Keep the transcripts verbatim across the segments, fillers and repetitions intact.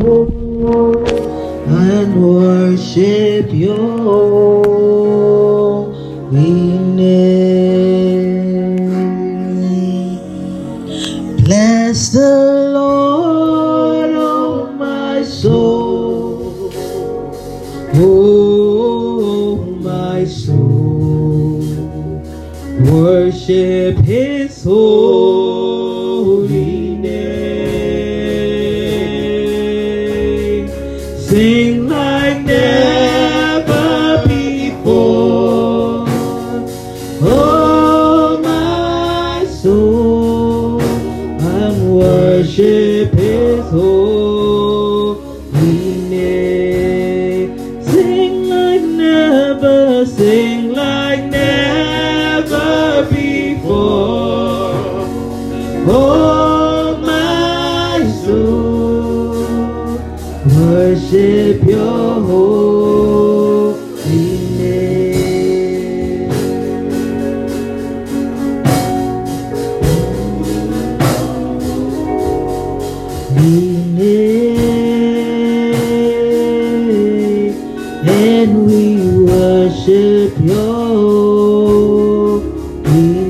and worship your holy name. Bless the Lord, oh my soul, oh my soul, worship his holy name. Sing like never before, oh my soul, and worship his holy name. Sing like never, sing like never before, oh my soul, worship your holy name. Name, and we worship your holy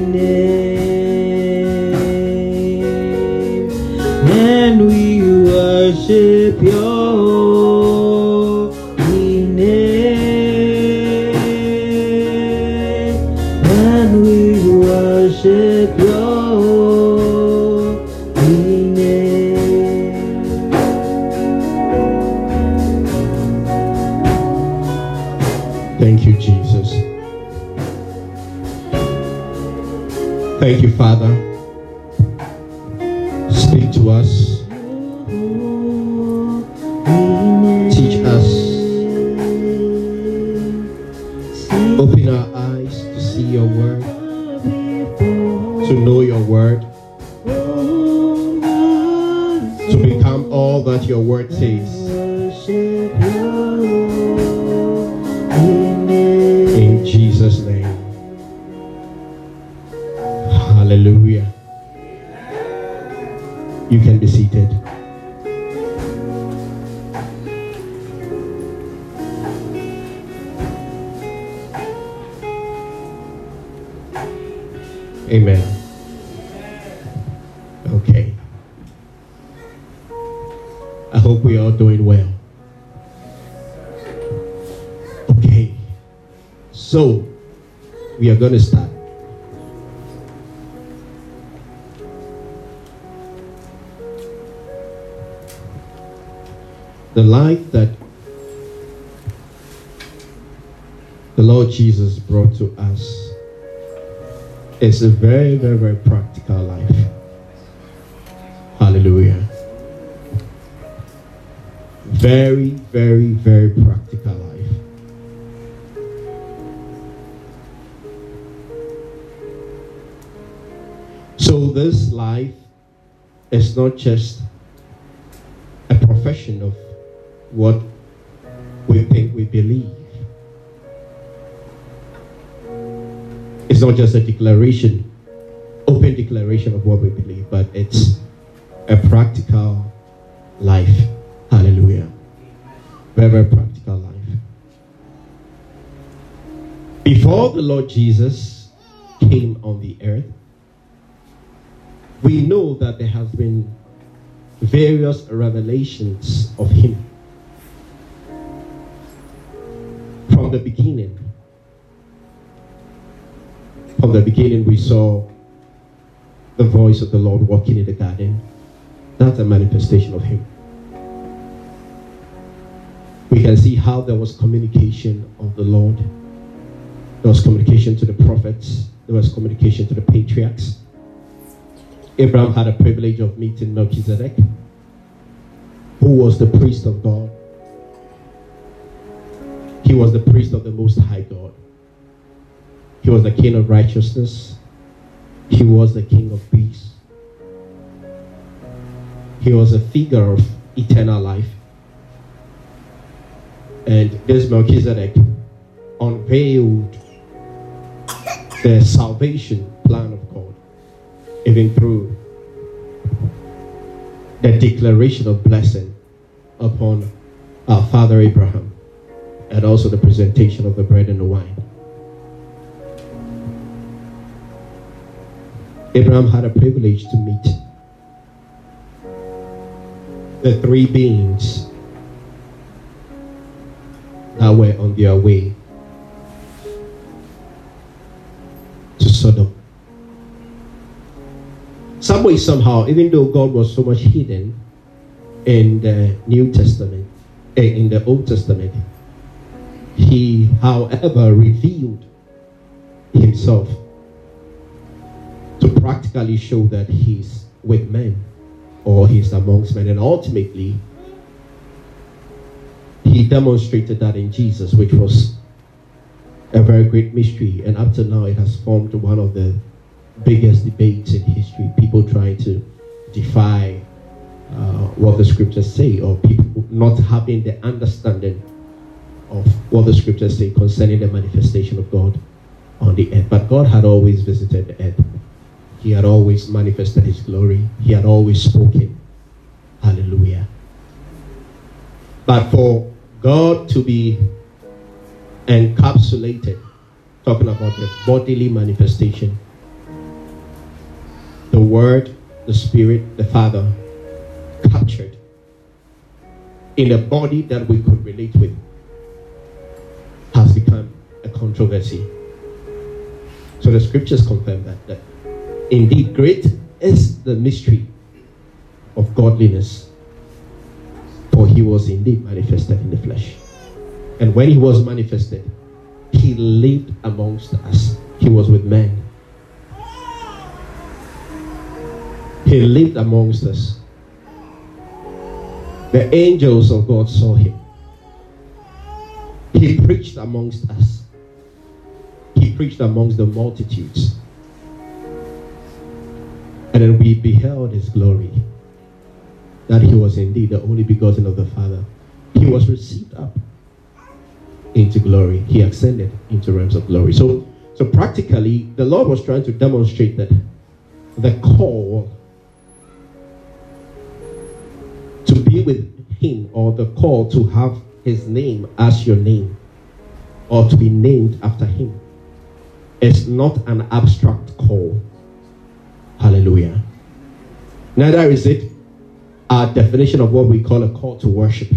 name, and we worship your holy name, and we worship your holy name. Thank you, Jesus. Thank you, Father. Speak to us. Teach us. Open our eyes to see your word, to know your word, to become all that your word says. In Jesus' name. Hallelujah. You can be seated. Amen. Okay. I hope we are all doing well. Okay. So, we are going to start. The life that the Lord Jesus brought to us is a very, very, very practical life. Hallelujah. Very, very, very practical life. So this life is not just a profession of what we think we believe. It's not just a declaration, open declaration of what we believe, but it's a practical life. Hallelujah. Very, very practical life. Before the Lord Jesus came on the earth, we know that there has been various revelations of him. From the beginning, from the beginning we saw the voice of the Lord walking in the garden. That's a manifestation of him. We can see how there was communication of the Lord. There was communication to the prophets. There was communication to the patriarchs. Abraham had a privilege of meeting Melchizedek, who was the priest of God. He was the priest of the Most High God. He was the king of righteousness. He was the king of peace. He was a figure of eternal life. And this Melchizedek unveiled the salvation plan of God, even through the declaration of blessing upon our father Abraham, and also the presentation of the bread and the wine. Abraham had a privilege to meet the three beings that were on their way to Sodom. Some way, somehow, even though God was so much hidden in the New Testament, eh, in the Old Testament, he, however, revealed himself to practically show that he's with men, or he's amongst men. And ultimately, he demonstrated that in Jesus, which was a very great mystery. And up to now, it has formed one of the biggest debates in history. People trying to defy uh, what the scriptures say, or people not having the understanding of what the scriptures say concerning the manifestation of God on the earth. But God had always visited the earth. He had always manifested his glory. He had always spoken. Hallelujah. But for God to be encapsulated, talking about the bodily manifestation, the Word, the Spirit, the Father, captured in a body that we could relate with, has become a controversy. So the scriptures confirm that, that indeed great is the mystery of godliness, for he was indeed manifested in the flesh. And when he was manifested, he lived amongst us. He was with men. He lived amongst us. The angels of God saw him. He preached amongst us. He preached amongst the multitudes. And then we beheld his glory, that he was indeed the only begotten of the Father. He was received up into glory. He ascended into realms of glory. So, so practically, the Lord was trying to demonstrate that the call to be with him, or the call to have his name as your name, or to be named after him, is not an abstract call. Hallelujah. Neither is it our definition of what we call a call to worship.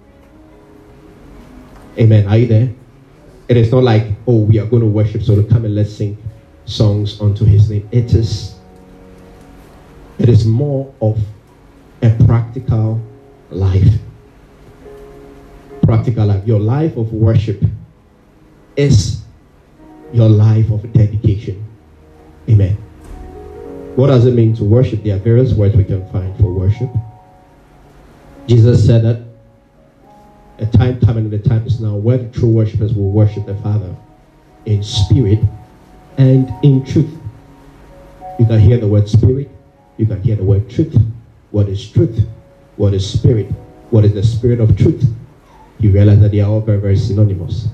Amen. Are you there? It is not like, oh, we are going to worship, so to come and let's sing songs unto his name. It is, it is more of a practical life. Practical life. Your life of worship is your life of dedication. Amen. What does it mean to worship? There are various words we can find for worship. Jesus said that a time coming and the time is now where the true worshipers will worship the Father in spirit and in truth. You can hear the word spirit. You can hear the word truth. What is truth? What is spirit? What is the spirit of truth? You realize that they are all very, very synonymous.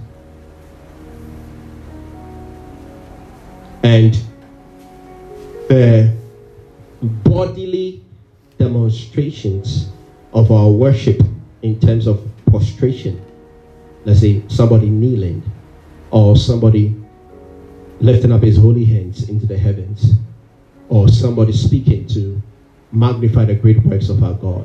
And the bodily demonstrations of our worship in terms of prostration, let's say somebody kneeling, or somebody lifting up his holy hands into the heavens, or somebody speaking to magnify the great works of our God.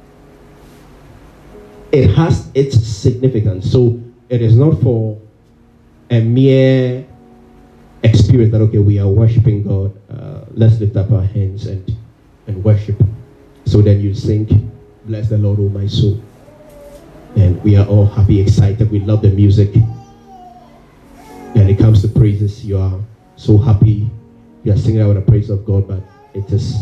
It has its significance. So it is not for a mere experience that, okay, we are worshiping God, uh, let's lift up our hands and, and worship. So then you sing, bless the Lord, O my soul. And we are all happy, excited. We love the music. When it comes to praises, you are so happy. You are singing out the praise of God, but it is,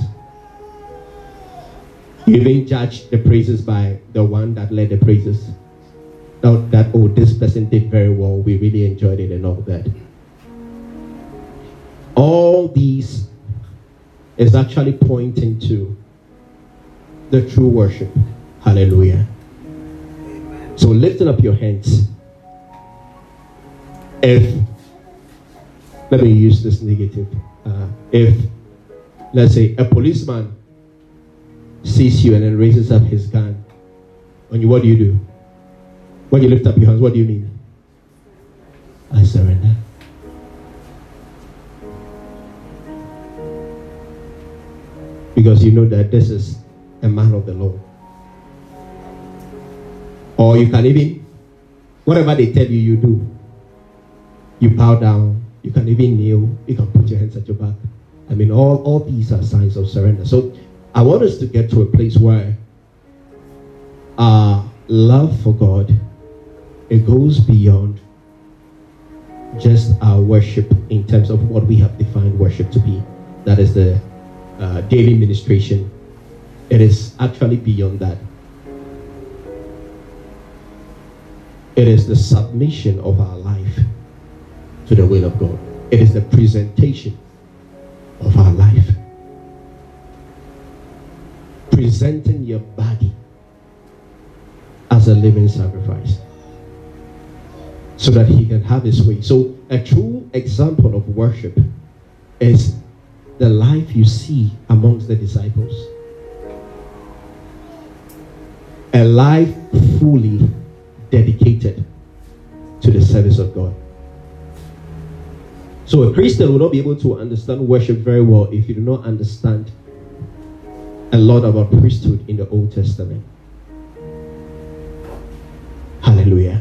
you even judge the praises by the one that led the praises. Not that, oh, this person did very well, we really enjoyed it and all that. All these is actually pointing to the true worship. Hallelujah. So lifting up your hands. If, let me use this negative. Uh, if, let's say, a policeman sees you and then raises up his gun on you, what do you do? When you lift up your hands, what do you mean? I surrender. Because you know that this is a man of the Lord. Or you can even, whatever they tell you, you do. You bow down. You can even kneel. You can put your hands at your back. I mean, all, all these are signs of surrender. So I want us to get to a place where our love for God, it goes beyond just our worship in terms of what we have defined worship to be. That is the uh, daily ministration. It is actually beyond that. It is the submission of our life to the will of God. It is the presentation of our life. Presenting your body as a living sacrifice so that he can have his way. So a true example of worship is the life you see amongst the disciples. A life fully dedicated to the service of God. So a Christian will not be able to understand worship very well if you do not understand a lot about priesthood in the Old Testament. Hallelujah.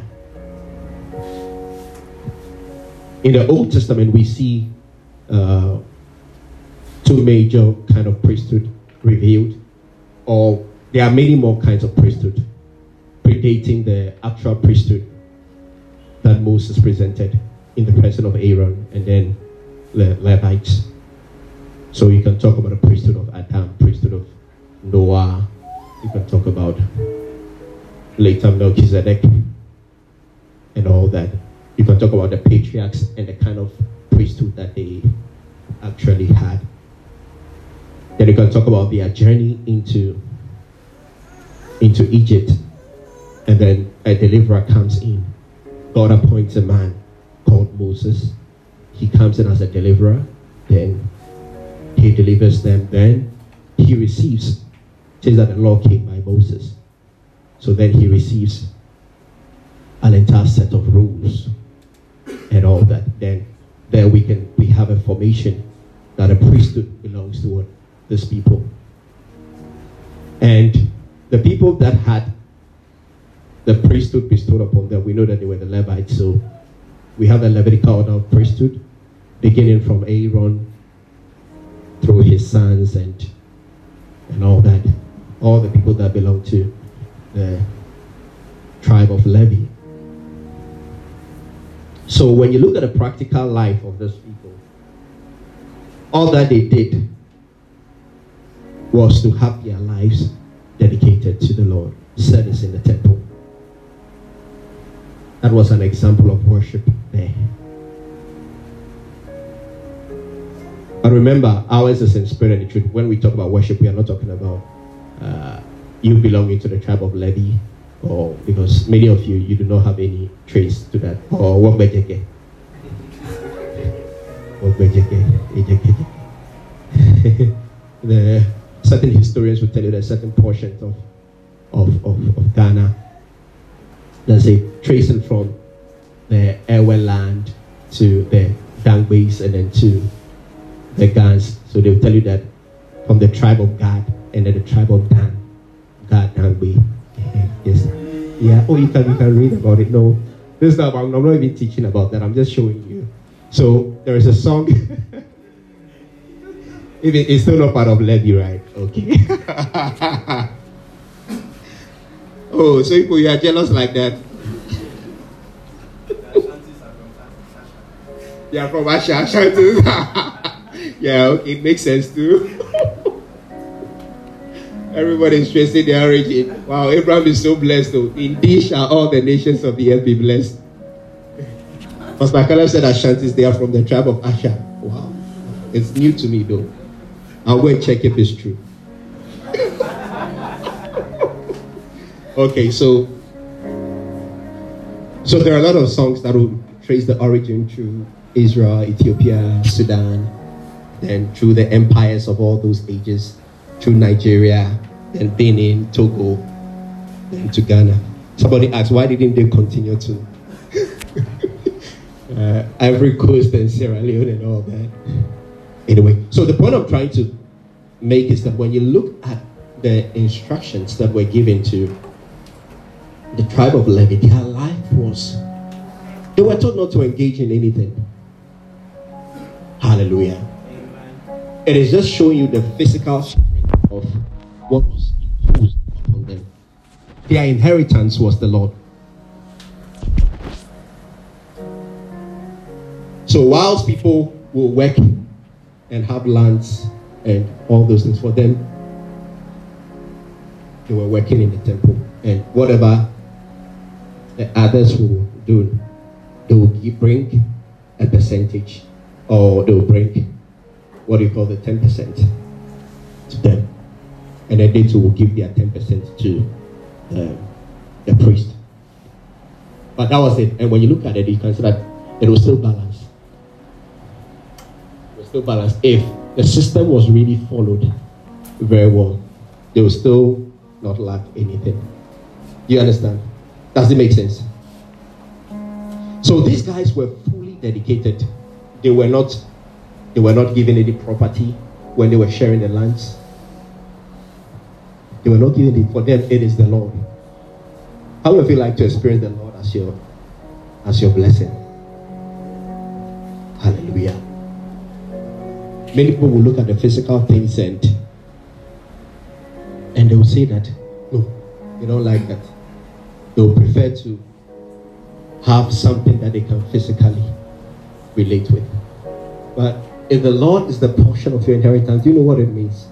In the Old Testament, we see uh, two major kind of priesthood revealed, or there are many more kinds of priesthood predating the actual priesthood that Moses presented in the person of Aaron and then the Levites. So you can talk about the priesthood of Adam, priesthood of Noah. You can talk about later Melchizedek and all that. You can talk about the patriarchs and the kind of priesthood that they actually had. Then you can talk about their journey into, into Egypt. And then a deliverer comes in. God appoints a man called Moses. He comes in as a deliverer. Then he delivers them. Then he receives. It says that the law came by Moses. So then he receives an entire set of rules and all that. Then there we can we have a formation that a priesthood belongs to what? These people. And the people that had the priesthood bestowed upon them, we know that they were the Levites. So we have the Levitical order of priesthood, beginning from Aaron through his sons and and all that. All the people that belong to the tribe of Levi. So when you look at the practical life of those people, all that they did was to have their lives dedicated to the Lord, service in the temple. That was an example of worship there. But remember, ours is in spirit and truth. When we talk about worship, we are not talking about uh, you belonging to the tribe of Levi, or because many of you, you do not have any trace to that. Or Wokbejeke. Wokbejeke. The certain historians will tell you that certain portions of, of, of, of Ghana, let's say, tracing from the Ewe land to the Dangbes and then to the Gans. So they'll tell you that from the tribe of Gad and then the tribe of Dan. Gad, Dangbe. Yes. Yeah. Oh, you can you can read about it. No, this is not about, I'm not even teaching about that. I'm just showing you. So there is a song. Even it's still not part of Levi, right? Okay. Oh, so people, you are jealous like that? Yeah, from Asha, Ashanti. Yeah, okay, it makes sense too. Everybody's tracing their origin. Wow, Abraham is so blessed though. Indeed shall all the nations of the earth be blessed. Pastor Caleb said Ashantis, they are from the tribe of Asher. Wow. It's new to me though. I'll go and check if it's true. Okay, so so there are a lot of songs that will trace the origin through Israel, Ethiopia, Sudan, then through the empires of all those ages, through Nigeria, then Benin, Togo, then to Ghana. Somebody asked, why didn't they continue to uh, Ivory Coast and Sierra Leone and all that? Anyway, so the point I'm trying to make is that when you look at the instructions that were given to the tribe of Levi, their life was, they were told not to engage in anything. Hallelujah. Amen. It is just showing you the physical strength of what was imposed upon them. Their inheritance was the Lord. So whilst people will work and have lands and all those things, for them, they were working in the temple, and whatever the others will do, they will bring a percentage, or they will bring what do you call the ten percent to them, and then they too will give their ten percent to uh, the priest. But that was it. And when you look at it, you can see that it was still balanced. It was still balanced. If the system was really followed very well, they will still not lack anything. Do you understand? Does it make sense? So these guys were fully dedicated. They were not they were not given any property when they were sharing the lands. They were not given it. For them, it is the Lord. How would you like to experience the Lord as your as your blessing? Hallelujah. Many people will look at the physical things and and they will say that no, they don't like that. They will prefer to have something that they can physically relate with. But if the Lord is the portion of your inheritance, do you know what it means?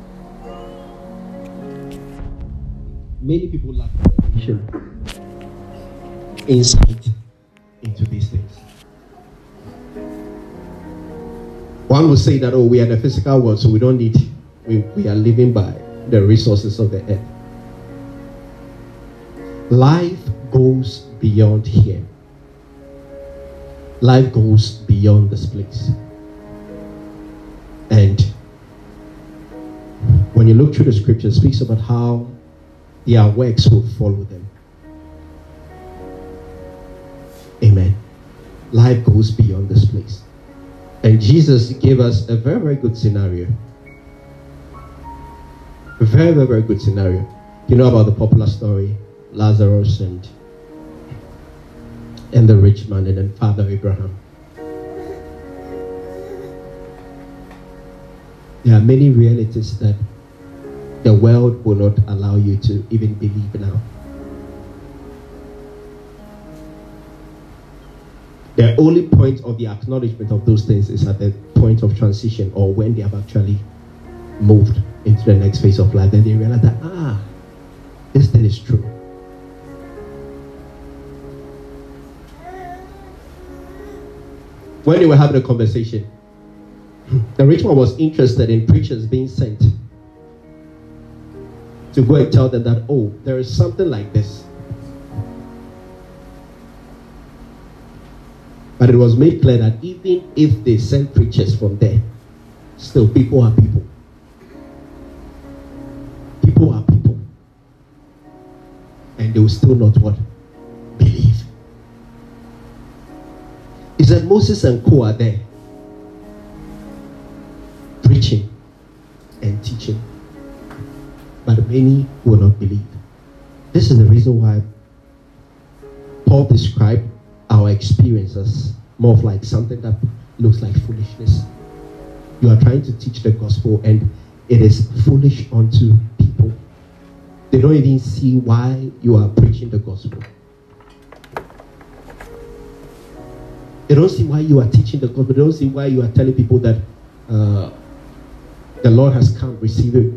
Many people lack revelation, insight into these things. One will say that, oh, we are the physical world, so we don't need, we, we are living by the resources of the earth. Life goes beyond here. Life goes beyond this place. And when you look through the scripture, it speaks about how their works will follow them. Amen. Life goes beyond this place. And Jesus gave us a very, very good scenario. A very, very, very good scenario. You know about the popular story, Lazarus and and the rich man, and then Father Abraham. There are many realities that the world will not allow you to even believe now. The only point of the acknowledgement of those things is at the point of transition, or when they have actually moved into the next phase of life. Then they realize that, ah, this thing is true. When they were having a conversation, the rich man was interested in preachers being sent to go and tell them that, oh, there is something like this. But it was made clear that even if they send preachers from there, still people are people. People are people. And they will still not what? Believe. He said Moses and co are there, preaching and teaching, but many will not believe. This is the reason why Paul described our experiences more of like something that looks like foolishness. You are trying to teach the gospel and it is foolish unto people. They don't even see why you are preaching the gospel. They don't see why you are teaching the gospel. They don't see why you are telling people that uh, the Lord has come, receive it.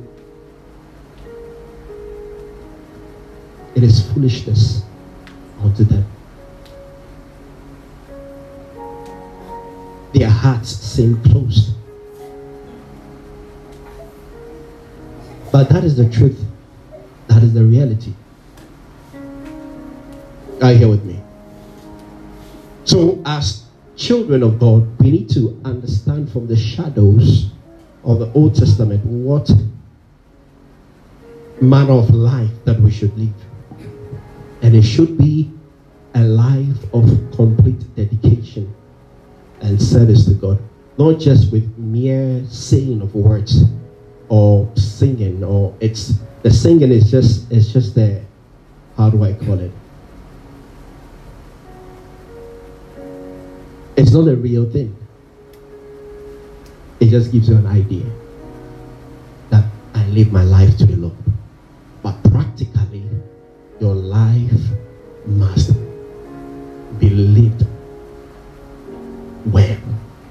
It is foolishness unto them. Their hearts seem closed. But that is the truth. That is the reality. Are you here with me? So as children of God, we need to understand from the shadows of the Old Testament what manner of life that we should live. And it should be a life of complete dedication and service to God. Not just with mere saying of words or singing, or it's the singing is just it's just the, how do I call it? It's not a real thing. It just gives you an idea that I live my life to the Lord. But practically, your life must be lived well.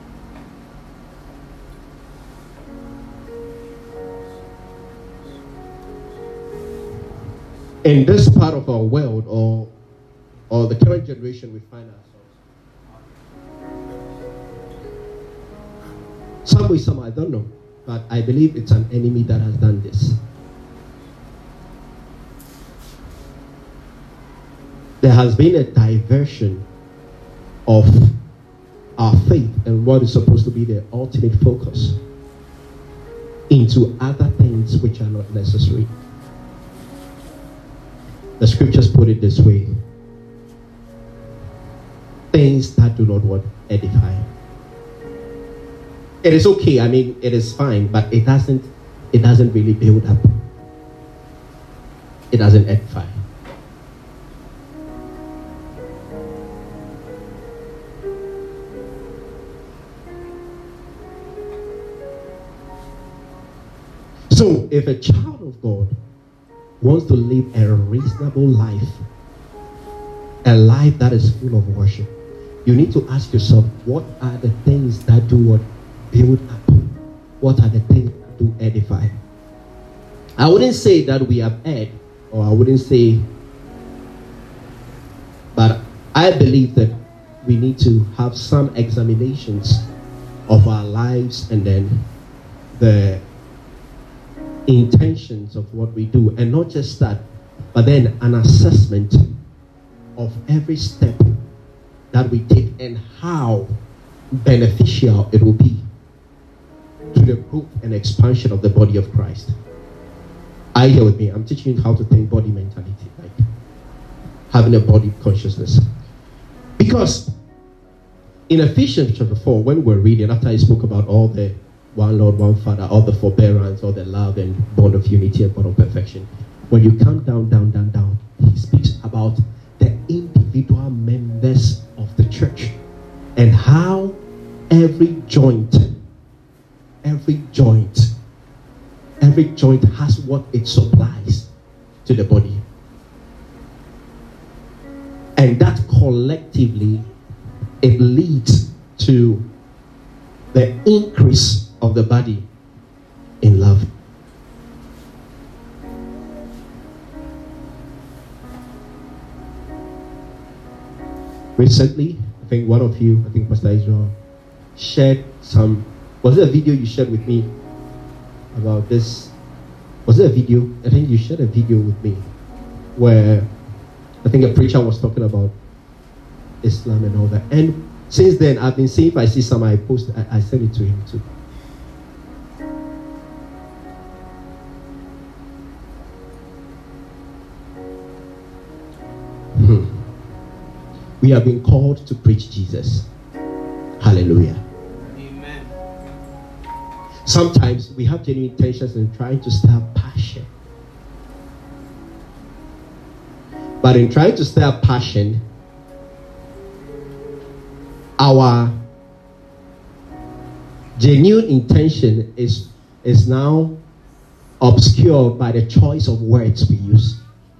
In this part of our world, or or the current generation we find ourselves, some way, some I don't know, but I believe it's an enemy that has done this. There has been a diversion of our faith and what is supposed to be the ultimate focus into other things which are not necessary. The scriptures put it this way: things that do not what edify. It is okay, I mean it is fine, but it doesn't it doesn't really build up. It doesn't edify. So if a child of God wants to live a reasonable life, a life that is full of worship, you need to ask yourself, what are the things that do what build up? What are the things that do edify? I wouldn't say that we have erred, or I wouldn't say, but I believe that we need to have some examinations of our lives and then the intentions of what we do, and not just that, but then an assessment of every step that we take and how beneficial it will be to the growth and expansion of the body of Christ. Are you here with me? I'm teaching you how to think body mentality, like having a body consciousness. Because in Ephesians chapter four, when we're reading, after I spoke about all the one Lord, one Father, all the forbearance, all the love and bond of unity and bond of perfection, when you come down, down, down, down, he speaks about the individual members of the church and how every joint, every joint, every joint has what it supplies to the body. And that collectively, it leads to the increase of the body in love. Recently, I think one of you, I think Pastor Israel, shared some, was it a video you shared with me about this? Was it a video? I think you shared a video with me where I think a preacher was talking about Islam and all that. And since then, I've been seeing, if I see some, I post, I, I send it to him too. Hmm. We have been called to preach Jesus. Hallelujah. Amen. Sometimes we have genuine intentions in trying to stir passion. But in trying to stir passion, our genuine intention is, is now obscured by the choice of words we use.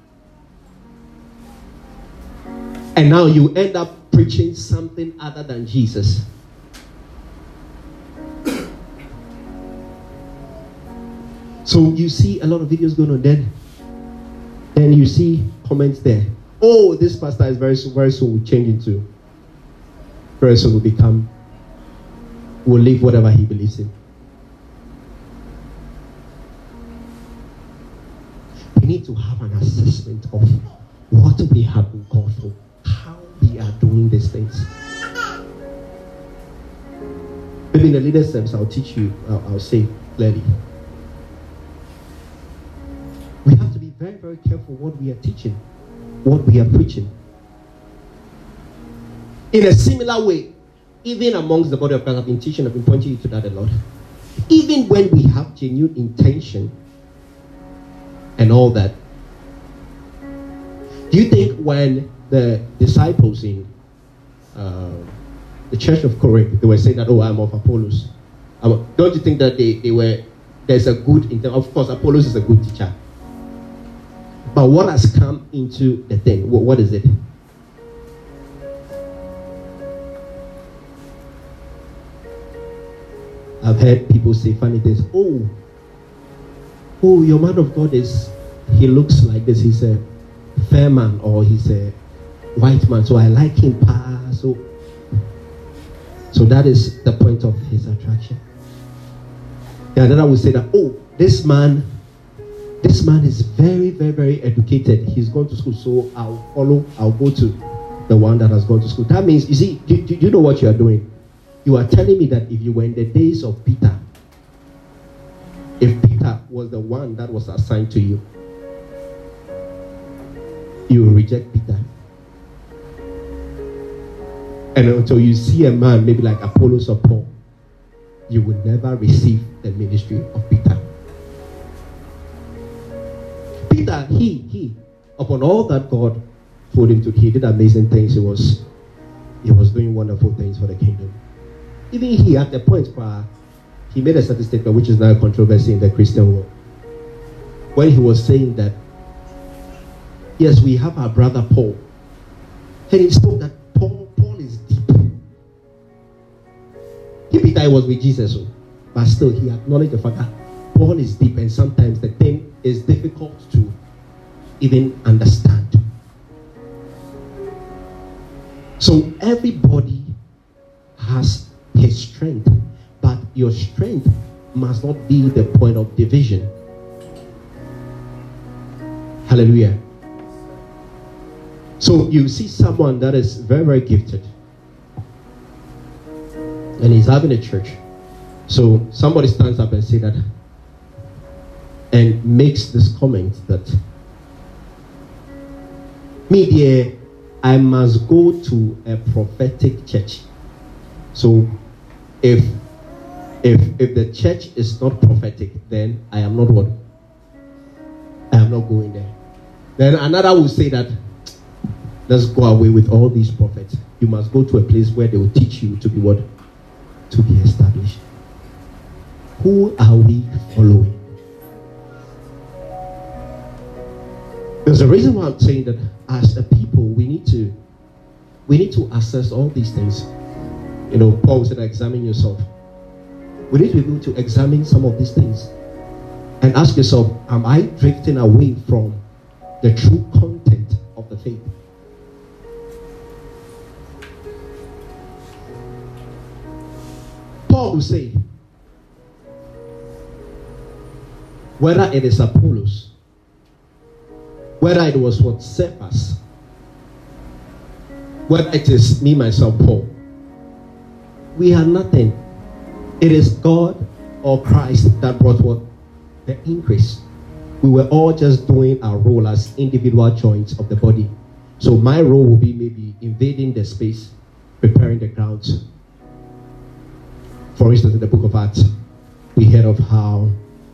And now you end up preaching something other than Jesus. So you see a lot of videos going on then. Then you see comments there. Oh, this pastor is very, very soon will change into, very soon will become, will live whatever he believes in. We need to have an assessment of what we have been called for, how we are doing these things. Maybe in the leader service, I'll teach you, I'll, I'll say clearly. We have to be very, very careful what we are teaching. what we are preaching. In a similar way, even amongst the body of Christ, I've been teaching, I've been pointing you to that a lot. Even when we have genuine intention and all that, do you think when the disciples in uh, the church of Corinth, they were saying that, oh, I'm of Apollos, I'm, don't you think that they, they were, there's a good, of course, Apollos is a good teacher. But what has come into the thing? What, what is it? I've heard people say funny things. Oh, oh, your man of God is, he looks like this. He's a fair man or he's a white man. So I like him. Pa, so, so that is the point of his attraction. And then I would say that, oh, this man, this man is very, very, very educated. He's gone to school. So I'll follow, I'll go to the one that has gone to school. That means, you see, do, do you know what you are doing? You are telling me that if you were in the days of Peter, if Peter was the one that was assigned to you, you will reject Peter. And until you see a man maybe like Apollos or Paul, you will never receive the ministry of Peter. Peter, he, he, upon all that God told him to, he did amazing things. He was, he was doing wonderful things for the kingdom. Even he, at the point where he made a certain statement, which is now a controversy in the Christian world, when he was saying that, yes, we have our brother Paul, and he spoke that Paul, Paul is deep. He Peter was with Jesus, but still he acknowledged the fact that Paul is deep, and sometimes the thing is difficult to even understand. So everybody has his strength, but your strength must not be the point of division. Hallelujah. So you see someone that is very, very gifted, and he's having a church. So somebody stands up and say that, and makes this comment that, me dear, I must go to a prophetic church. So if if if the church is not prophetic, then I am not what? I am not going there. Then another will say that, let's go away with all these prophets. You must go to a place where they will teach you to be what? To be established. Who are we following? There's a reason why I'm saying that as a people, we need to we need to assess all these things. You know, Paul said, examine yourself. We need to be able to examine some of these things and ask yourself, am I drifting away from the true content of the faith? Paul will say, whether it is Apollos, whether it was what Cephas, whether it is me, myself, Paul, we are nothing. It is God or Christ that brought what? The increase. We were all just doing our role as individual joints of the body. So my role will be maybe invading the space, preparing the grounds. For instance, in the book of Acts, we heard of how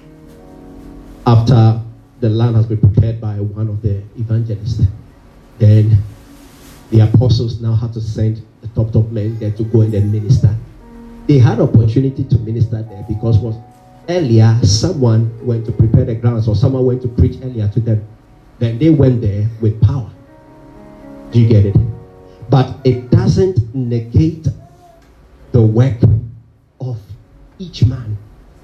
after the land has been prepared by one of the evangelists, then the apostles now had to send the top top men there to go and then minister. They had opportunity to minister there because was earlier someone went to prepare the grounds or someone went to preach earlier to them. Then they went there with power. Do you get it? But it doesn't negate the work of each man.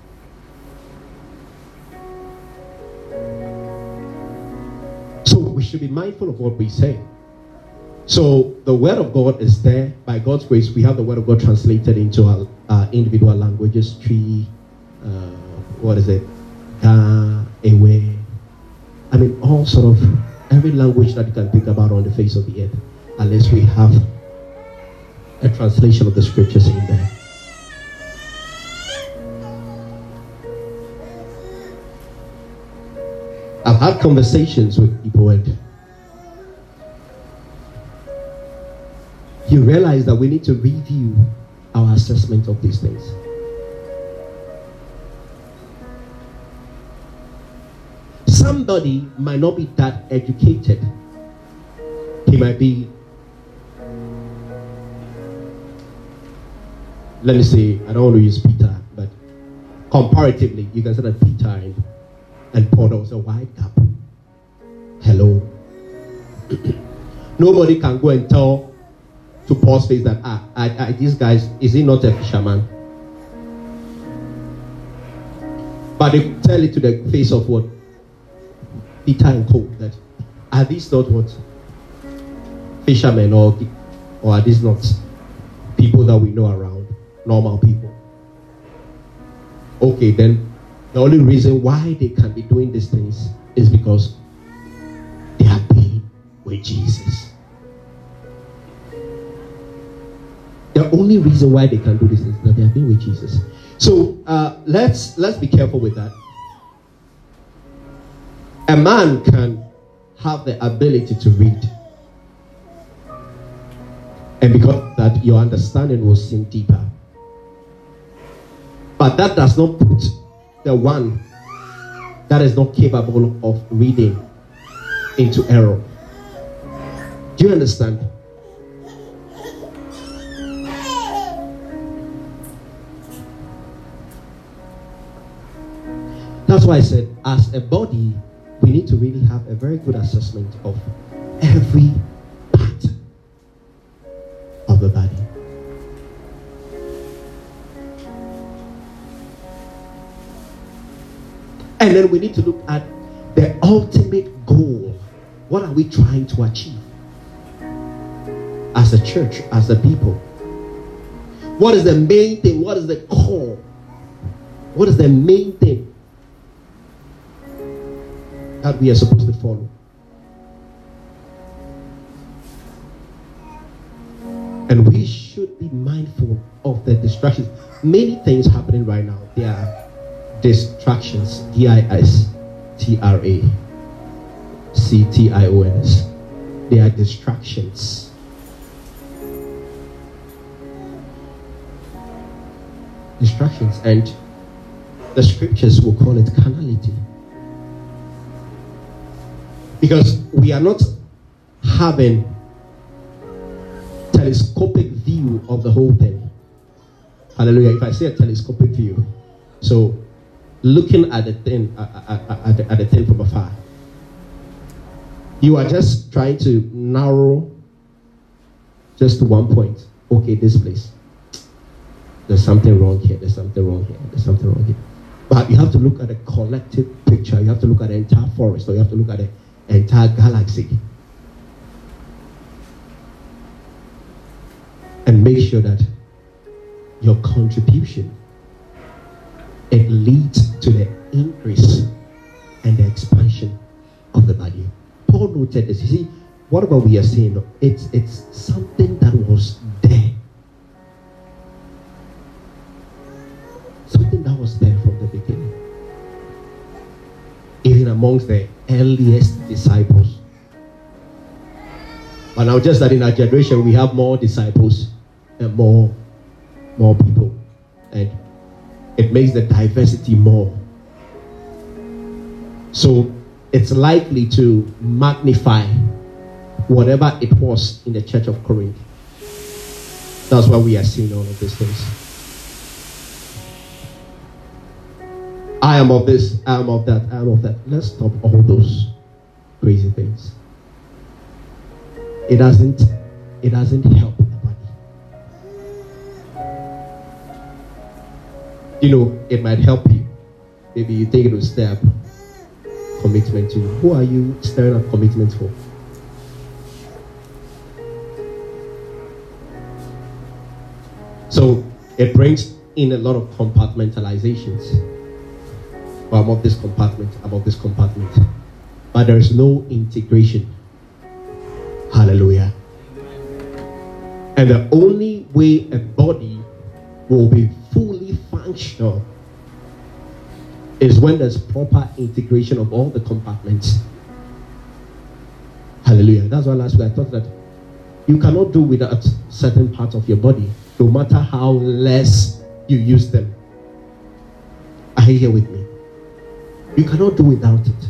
So we should be mindful of what we say. So the word of God is there. By God's grace, we have the word of God translated into our, our individual languages. Tree, uh, what is it? Ga, Ewe. I mean, all sort of every language that you can think about on the face of the earth, unless we have a translation of the scriptures in there. I've had conversations with people, and you realize that we need to review our assessment of these things. Somebody might not be that educated. He might be, let me say, I don't want to use Peter, but comparatively, you can say that Peter and, and Paul, there was a wide gap. Hello. Nobody can go and tell to Paul's face that, ah, I, I, this guy, is he not a fisherman? But they tell it to the face of what? Peter and Co. That, are these not what? Fishermen, or, or are these not people that we know around? Normal people. Okay, then the only reason why they can be doing these things is because they have been with Jesus. The only reason why they can do this is that they have been with Jesus. So uh, let's let's be careful with that. A man can have the ability to read, and because of that, your understanding will seem deeper. But that does not put the one that is not capable of reading into error. Do you understand? That's why I said, as a body, we need to really have a very good assessment of every part of the body. And then we need to look at the ultimate goal. What are we trying to achieve as a church, as a people? What is the main thing? What is the core? What is the main thing that we are supposed to follow? And we should be mindful of the distractions. Many things happening right now. There are distractions. D I S T R A C T I O N S. They are distractions. Distractions. And the scriptures will call it carnality. Because we are not having telescopic view of the whole thing. Hallelujah. If I say a telescopic view, so looking at the thing at, at, at the thing from afar, you are just trying to narrow just to one point. Okay, this place, there's something wrong here, there's something wrong here, there's something wrong here. But you have to look at the collective picture. You have to look at the entire forest, or you have to look at the entire galaxy, and make sure that your contribution, it leads to the increase and the expansion of the body. Paul noted this. You see, whatever we are saying, it's it's something that was there, something that was there from the beginning, even amongst the earliest disciples. But now, just that in our generation, we have more disciples and more, more people, and it makes the diversity more. So it's likely to magnify whatever it was in the church of Corinth. That's why we are seeing all of these things. I am of this, I am of that, I am of that. Let's stop all those crazy things. It doesn't, it doesn't help the body. You know, it might help you. Maybe you think it will stir up commitment to you. Who are you stirring up commitment for? So it brings in a lot of compartmentalizations. Well, I'm of this compartment, I'm of this compartment. But there is no integration. Hallelujah. And the only way a body will be fully functional is when there's proper integration of all the compartments. Hallelujah. That's why last week I thought that You cannot do without certain parts of your body, no matter how less you use them. Are you here with me? You cannot do without it.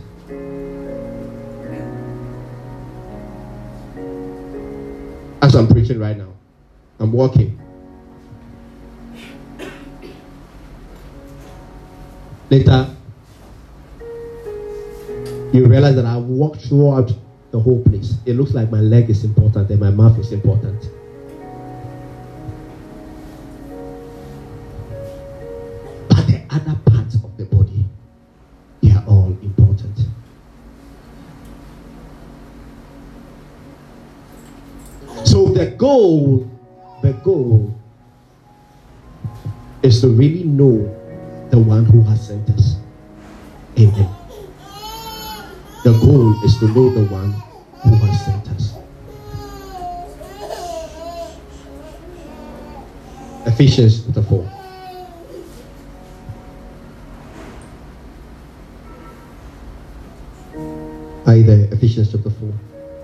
As I'm preaching right now, I'm walking. Later, you realize that I've walked throughout the whole place. It looks like my leg is important and my mouth is important. But the other parts of the body, they are all important. So the goal, the goal is to really know the one who has sent us. Amen. The goal is to know the one who has sent us. Ephesians chapter four. Are you there? Ephesians chapter four.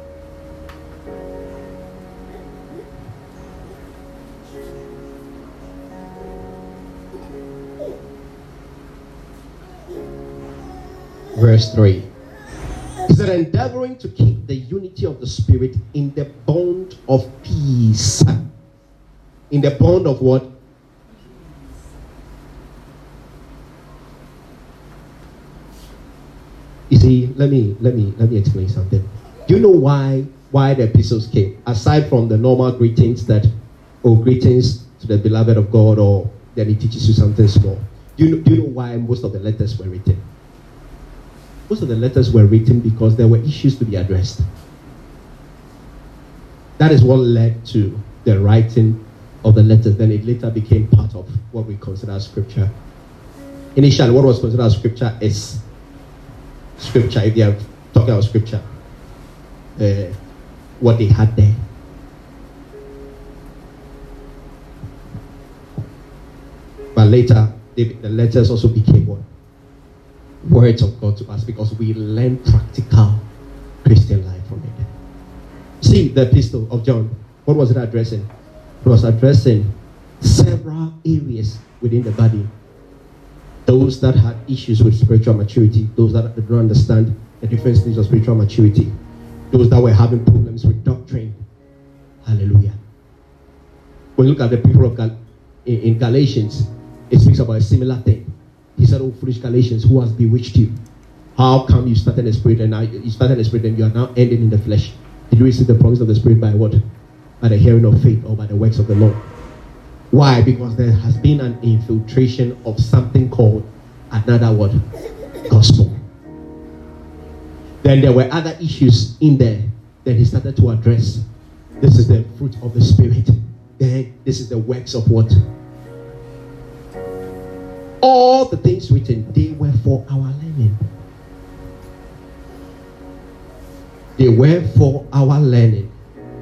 Verse three. He said, endeavoring to keep the unity of the Spirit in the bond of peace. In the bond of what? You see, let me let me let me explain something. Do you know why why the epistles came? Aside from the normal greetings that, oh, greetings to the beloved of God, or then he teaches you something small. Do you know, do you know why most of the letters were written? Most of the letters were written because there were issues to be addressed. That is what led to the writing of the letters. Then it later became part of what we consider scripture. Initially, what was considered scripture is scripture. If they are talking about scripture, uh, what they had there. But later, they, the letters also became what? Words of God to us, because we learn practical Christian life from it. See, the epistle of John, what was it addressing? It was addressing several areas within the body. Those that had issues with spiritual maturity, those that did not understand the different stages of spiritual maturity, those that were having problems with doctrine. Hallelujah. When you look at the people of Gal- in, in Galatians, it speaks about a similar thing. He said, oh, foolish Galatians, who has bewitched you? How come you started in the spirit and now you started in the spirit and you are now ending in the flesh? Did you receive the promise of the spirit by what? By the hearing of faith or by the works of the Lord? Why? Because there has been an infiltration of something called another word, gospel. Then there were other issues in there that he started to address. This is the fruit of the spirit. Then this is the works of what? All the things written, they were for our learning. They were for our learning.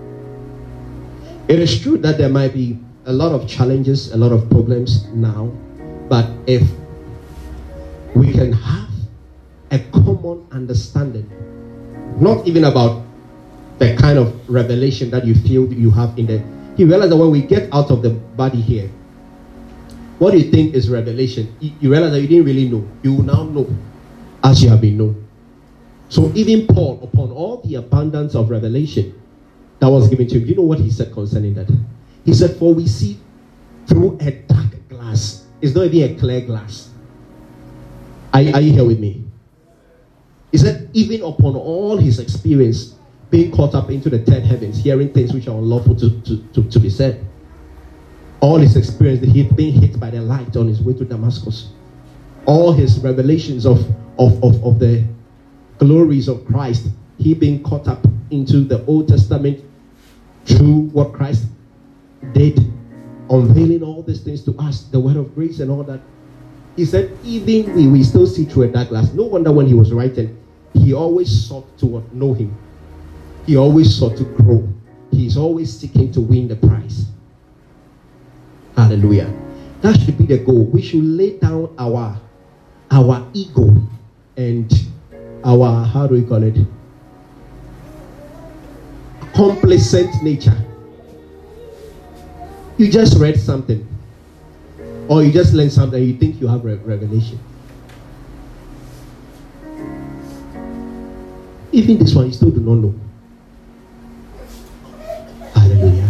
It is true that there might be a lot of challenges, a lot of problems now, but if we can have a common understanding, not even about the kind of revelation that you feel you have in the, you realize that when we get out of the body here, what do you think is revelation? You realize that you didn't really know. You will now know as you have been known. So even Paul, upon all the abundance of revelation that was given to him, do you know what he said concerning that? He said, for we see through a dark glass. It's not even a clear glass. Are, are you here with me? He said, even upon all his experience, being caught up into the third heavens, hearing things which are unlawful to, to, to, to be said. All his experience, he had been hit by the light on his way to Damascus. All his revelations of, of, of, of the glories of Christ, he being caught up into the Old Testament through what Christ did, unveiling all these things to us, the word of grace and all that. He said, even we, we still see through a dark glass. No wonder when he was writing, he always sought to know him. He always sought to grow. He's always seeking to win the prize. Hallelujah. That should be the goal. We should lay down our our ego and our, how do we call it? complacent nature. You just read something, or you just learned something, and you think you have re- revelation. Even this one, you still do not know. Hallelujah.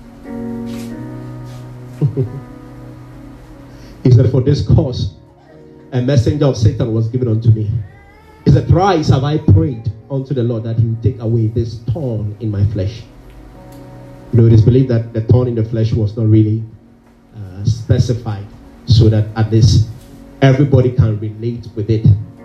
He said, for this cause, a messenger of Satan was given unto me. He said, thrice have I prayed unto the Lord that he would take away this thorn in my flesh. You know, it is believed that the thorn in the flesh was not really uh, specified, so that at least everybody can relate with it.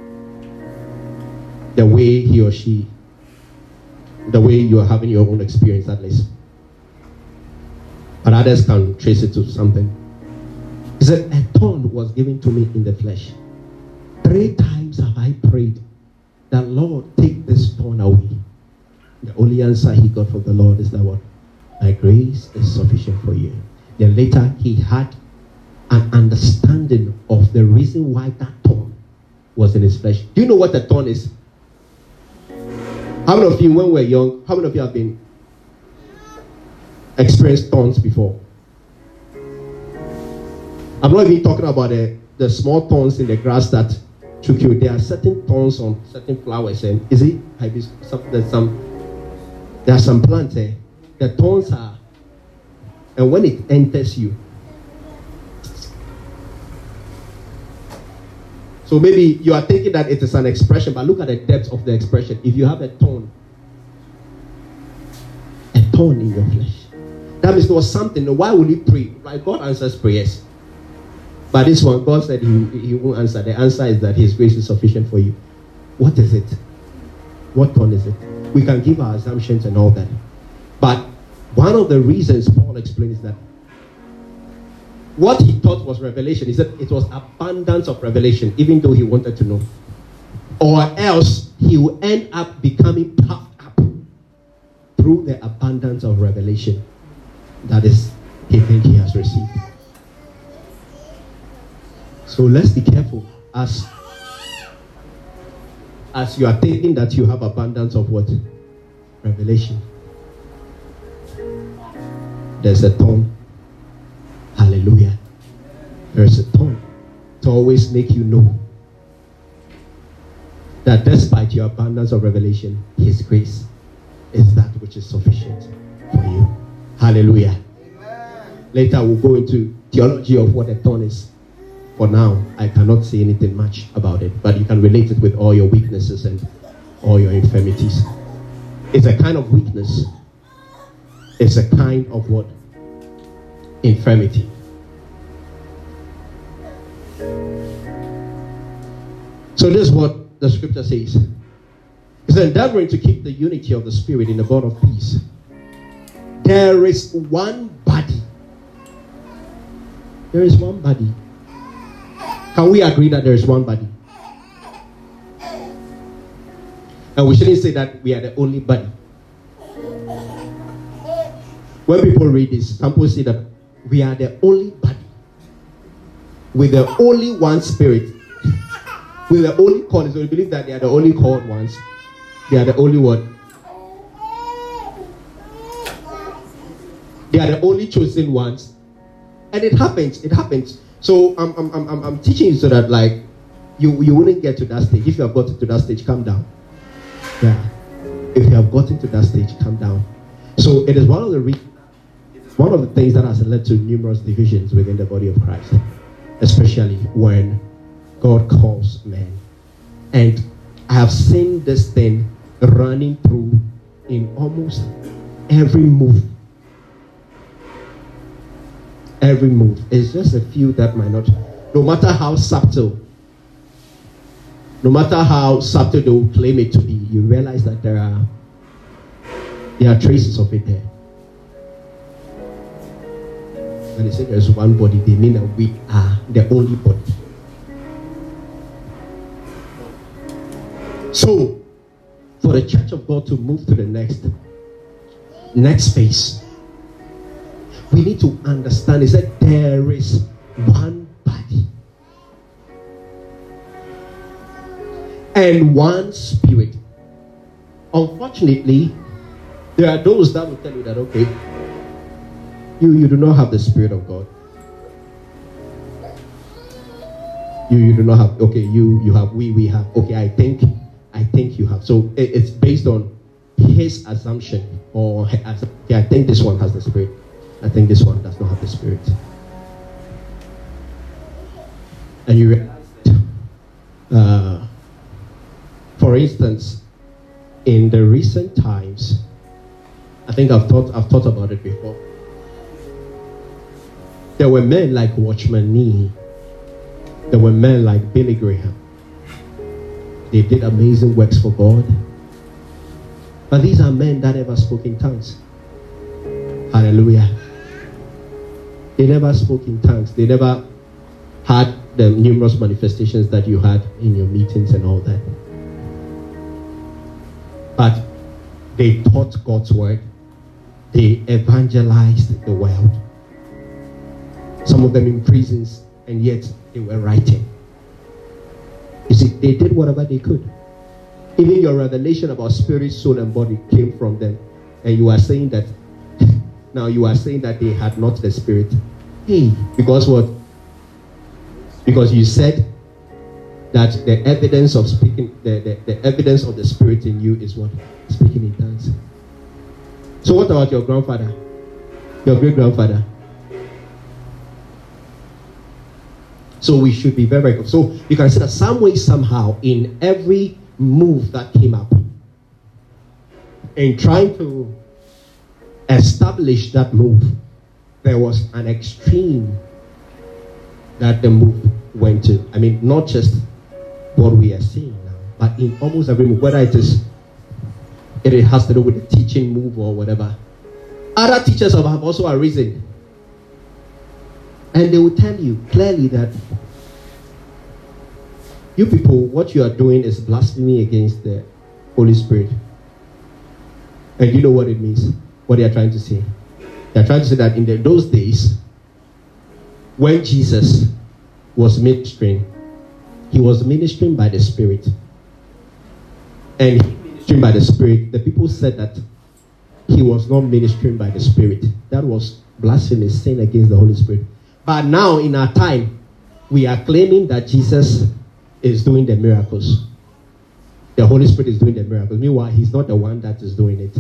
The way he or she, the way you are having your own experience at least. But others can trace it to something. He said, a thorn was given to me in the flesh. Three times have I prayed that, Lord, take this thorn away. The only answer he got from the Lord is that what? My grace is sufficient for you. Then later he had an understanding of the reason why that thorn was in his flesh. Do you know what a thorn is? How many of you, when we were young, how many of you have been experienced thorns before? I'm not even talking about the, the small thorns in the grass that took you. There are certain thorns on certain flowers, and is it? Some, there's some. There are some plants. Eh? The thorns are, and when it enters you, so maybe you are thinking that it is an expression, but look at the depth of the expression. If you have a thorn, a thorn in your flesh, that means there was something. Why would you pray? Like, God answers prayers. But this one, God said he, he won't answer. The answer is that his grace is sufficient for you. What is it? What thorn is it? We can give our assumptions and all that. But one of the reasons Paul explains that what he thought was revelation is that it was abundance of revelation, even though he wanted to know. Or else he will end up becoming puffed up through the abundance of revelation that is he think he has received. So let's be careful as as you are thinking that you have abundance of what? Revelation. There's a thorn. Hallelujah. There's a thorn to always make you know that despite your abundance of revelation, his grace is that which is sufficient for you. Hallelujah. Amen. Later we'll go into theology of what a thorn is. For now, I cannot say anything much about it, but you can relate it with all your weaknesses and all your infirmities. It's a kind of weakness. It's a kind of what? Infirmity. So this is what the scripture says. It's endeavoring to keep the unity of the Spirit in the bond of peace. There is one body. There is one body. Can we agree that there is one body? And we shouldn't say that we are the only body. When people read this, some people say that we are the only body with the only one spirit, with the only called. So we believe that they are the only called ones. They are the only one. They are the only chosen ones. And it happens. It happens. So I'm, I'm, I'm, I'm teaching you so that like you, you wouldn't get to that stage. If you have gotten to that stage, calm down. Yeah. If you have gotten to that stage, calm down. So it is one of the re- one of the things that has led to numerous divisions within the body of Christ, especially when God calls men. And I have seen this thing running through in almost every move. Every move. It's just a few that might not, no matter how subtle, no matter how subtle they will claim it to be, you realize that there are there are traces of it there. When they say there's one body, they mean that we are the only body. So, for the church of God to move to the next next phase, we need to understand is that there is one body and one spirit. Unfortunately, There are those that will tell you that, okay, you, you do not have the Spirit of God. You, you do not have, okay, you, you have, we, we have, okay, I think, I think you have. So it, it's based on his assumption, or as, okay, I think this one has the Spirit. I think this one does not have the Spirit. And you realize that, uh, for instance, in the recent times, I think I've thought, I've thought about it before. There were men like Watchman Nee. There were men like Billy Graham. They did amazing works for God. But these are men that never spoke in tongues. Hallelujah. They never spoke in tongues. They never had the numerous manifestations that you had in your meetings and all that. But they taught God's word. They evangelized the world. Some of them in prisons, and yet they were writing. You see, they did whatever they could. Even your revelation about spirit, soul, and body came from them. And you are saying that, now you are saying that they had not the Spirit. Hey, because what? Because you said that the evidence of speaking, the, the, the evidence of the Spirit in you is what? Speaking in tongues. So what about your grandfather? Your great-grandfather? So we should be very, very careful. So you can see that some way, somehow, in every move that came up, in trying to establish that move, there was an extreme that the move went to. I mean, not just what we are seeing now, but in almost every move, whether it is, it has to do with the teaching move or whatever. Other teachers have also arisen. And they will tell you clearly that you people, what you are doing is blasphemy against the Holy Spirit. And you know what it means, what they are trying to say. They are trying to say that in the, those days, when Jesus was ministering, he was ministering by the Spirit. And he ministering by the Spirit, the people said that he was not ministering by the Spirit. That was blasphemy, sin against the Holy Spirit. But now, in our time, we are claiming that Jesus is doing the miracles. The Holy Spirit is doing the miracles. Meanwhile, he's not the one that is doing it.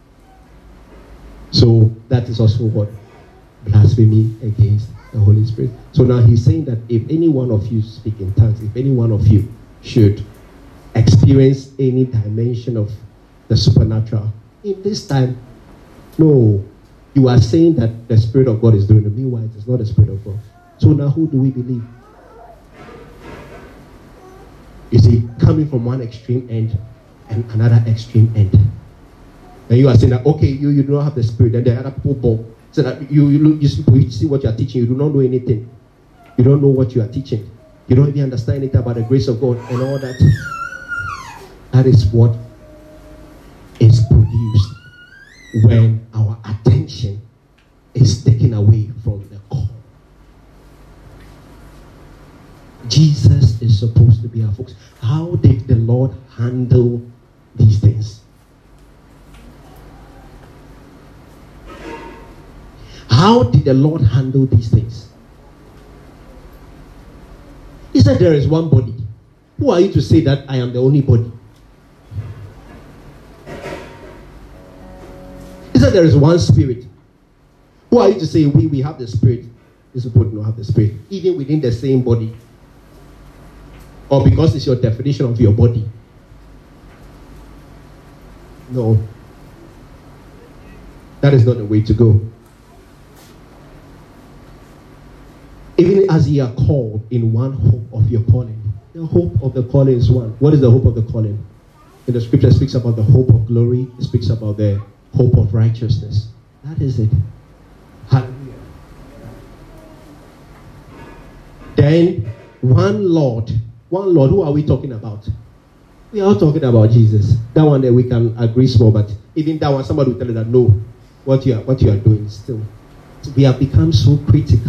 So that is also what? Blasphemy against the Holy Spirit. So now he's saying that if any one of you speak in tongues, if any one of you should experience any dimension of the supernatural, in this time, no. You are saying that the Spirit of God is doing it. Meanwhile, it is not the Spirit of God. So now who do we believe? You see, coming from one extreme end and another extreme end. And you are saying that, okay, you, you do not have the Spirit. And the other people ball. So that you, you, look, you, see, you see what you are teaching. You do not know anything. You don't know what you are teaching. You don't even understand anything about the grace of God and all that. That is what is produced when our attention is taken away from the core. Jesus is supposed to be our focus. How did the Lord handle these things? How did the Lord handle these things? He said there is one body. Who are you to say that I am the only body? He said there is one Spirit. Who are you to say we, we have the Spirit? These people do not have the Spirit. Even within the same body. Or because it's your definition of your body. No. That is not the way to go. Even as ye are called in one hope of your calling. The hope of the calling is one. What is the hope of the calling? In the scripture, it speaks about the hope of glory. It speaks about the hope of righteousness. That is it. Hallelujah. Then, one Lord. One Lord. Who are we talking about? We are all talking about Jesus. That one that we can agree small, but even that one, somebody will tell you that no, what you are, what you are doing still. We have become so critical.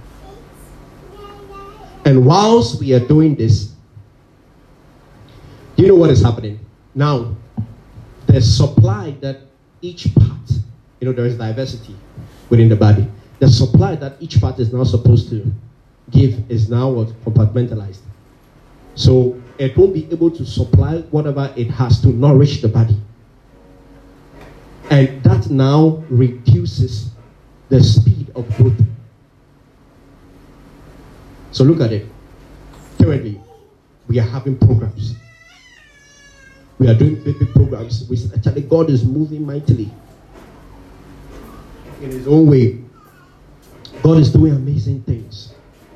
And whilst we are doing this, you know what is happening? Now, the supply that each part, you know, there is diversity within the body. The supply that each part is now supposed to give is now what compartmentalized. So it won't be able to supply whatever it has to nourish the body. And that now reduces the speed of growth. So look at it. Currently, we are having programs. We are doing big, big programs. We actually, God is moving mightily in His own way. God is doing amazing things.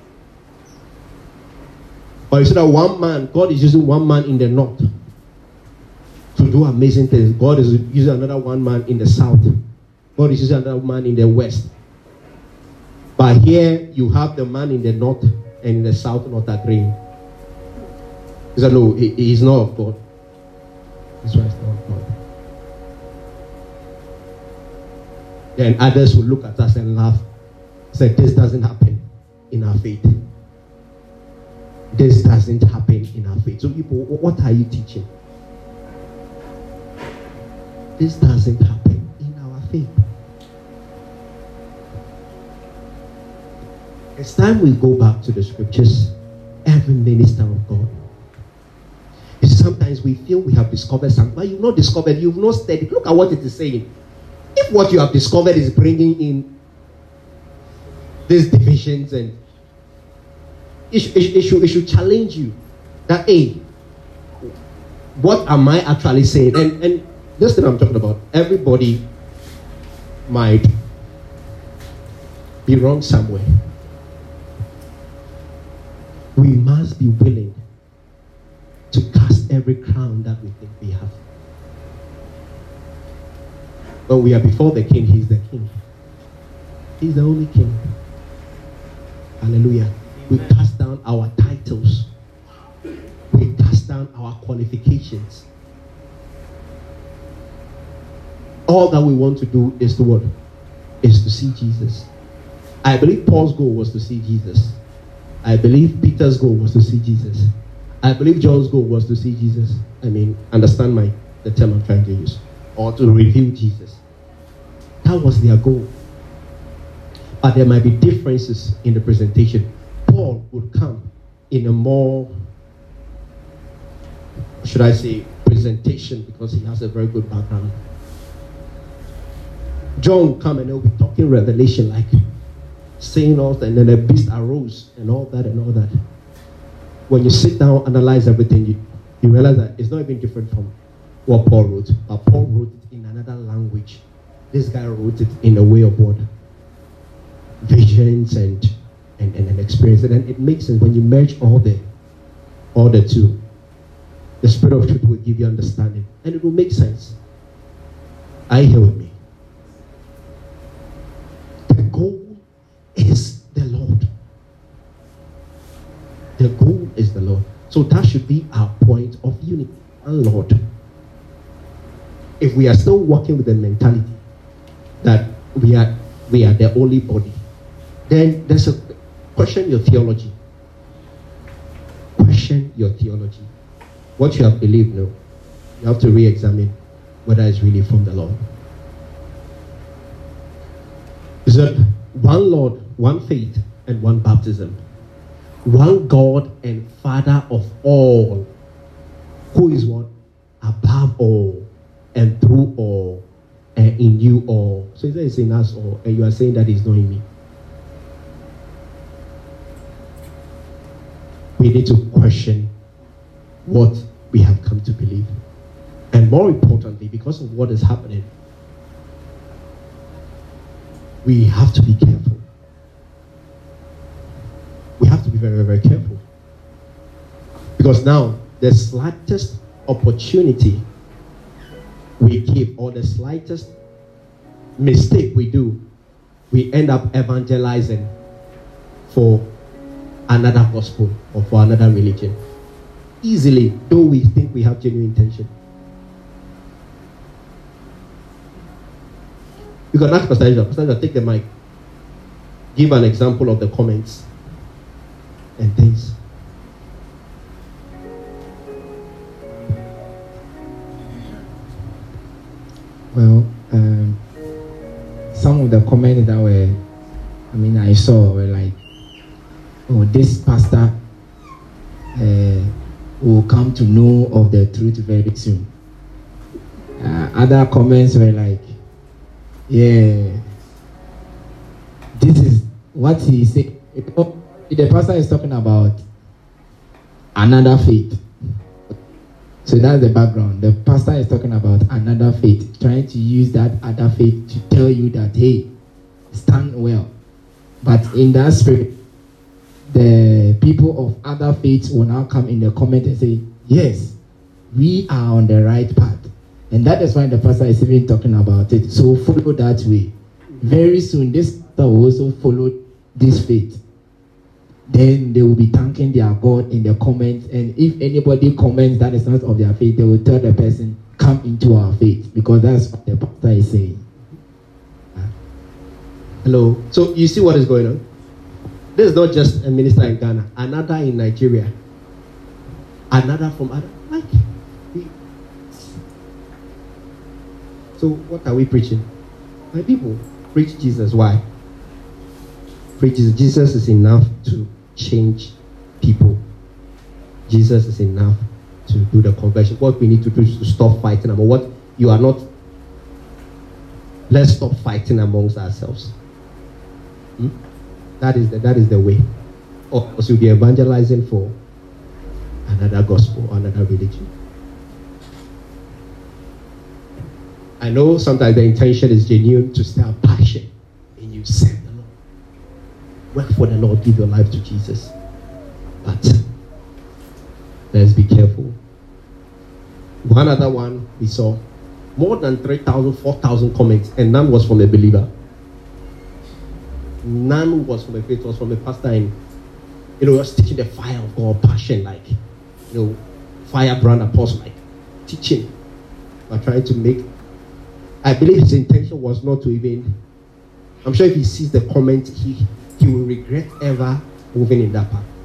But you see that one man, God is using one man in the north to do amazing things. God is using another one man in the south. God is using another man in the west. But here you have the man in the north and in the south not agreeing. He said, no, he, he is not of God. That's why it's not of God. Then others will look at us and laugh. Say, this doesn't happen in our faith. This doesn't happen in our faith. So people, what are you teaching? This doesn't happen in our faith. It's time we go back to the scriptures. Every minister of God. You see, sometimes we feel we have discovered something, but you've not discovered, you've not studied. Look at what it is saying. If what you have discovered is bringing in these divisions, and it, it, it, should, it should challenge you that, hey, what am I actually saying? And, and this thing I'm talking about, everybody might be wrong somewhere. We must be willing to cast every crown that we think we have. When we are before the king, he's the king. He's the only king. Hallelujah. We cast down our titles. We cast down our qualifications. All that we want to do is to what? Is to see Jesus. I believe Paul's goal was to see Jesus. I believe Peter's goal was to see Jesus. I believe John's goal was to see Jesus. I mean, understand my the term I'm trying to use. Or to reveal Jesus. That was their goal. But there might be differences in the presentation. Paul would come in a more, should I say, presentation, because he has a very good background. John would come and he'll be talking revelation, like saying all that, and then a beast arose and all that and all that. When you sit down, analyze everything, you, you realize that it's not even different from what Paul wrote. But Paul wrote it in another language. This guy wrote it in a way of what? Visions and and, and, and experience. And it makes sense when you merge all the all the two. The Spirit of truth will give you understanding. And it will make sense. Are you here with me? The goal is the Lord. The goal is the Lord. So that should be our point of unity. And Lord, if we are still working with the mentality that we are we are the only body, then there's a question your theology. Question your theology. What you have believed, no. You have to re-examine whether it's really from the Lord. Is that one Lord, one faith, and one baptism? One God and Father of all, who is what? Above all, and through all, and in you all. So he's in us all, and you are saying that he's not in me. We need to question what we have come to believe. And more importantly, because of what is happening, we have to be careful. We have to be very, very careful. Because now, the slightest opportunity we give, or the slightest mistake we do, we end up evangelizing for another gospel or for another religion. Easily, though we think we have genuine intention. You can ask Pastor Israel. Pastor Israel, take the mic. Give an example of the comments and things. Well, uh, some of the comments that were, I mean, I saw were like, oh, this pastor uh, will come to know of the truth very soon. Uh, other comments were like, yeah, this is what he said. The pastor is talking about another faith. So that's the background. The pastor is talking about another faith, trying to use that other faith to tell you that, hey, stand well. But in that spirit, the people of other faiths will now come in the comment and say, yes, we are on the right path. And that is why the pastor is even talking about it. So follow that way. Very soon, this pastor will also follow this faith. Then they will be thanking their God in the comments. And if anybody comments that is not of their faith, they will tell the person, come into our faith. Because that's what the pastor is saying. Hello. So you see what is going on? This is not just a minister in Ghana. Another in Nigeria. Another from other. Like, so what are we preaching? My people, preach Jesus. Why? Preach Jesus. Jesus is enough to change people. Jesus is enough to do the conversion. What we need to do is to stop fighting about what you are not. Let's stop fighting amongst ourselves. Hmm? That is the that is the way. Or else you'll be evangelizing for another gospel or another religion. I know sometimes the intention is genuine to stir passion in you. Serve the Lord. Work for the Lord. Give your life to Jesus. But let's be careful. One other one we saw, more than three thousand, four thousand comments, and none was from a believer. None was from a faith, was from a pastor, and you know, was teaching the fire of God, passion, like, you know, firebrand apostle, like teaching, but trying to make. I believe his intention was not to even. I'm sure if he sees the comment, he he will regret ever moving in that path.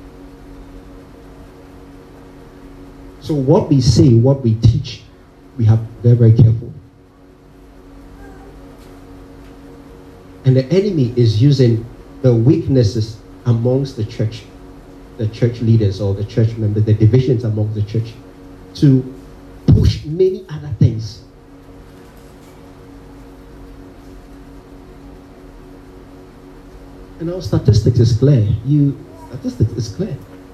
So what we say, what we teach, we have to be very, very careful. And the enemy is using the weaknesses amongst the church, the church leaders or the church members, the divisions amongst the church, to push many other things. And our statistics is clear. You statistics is clear.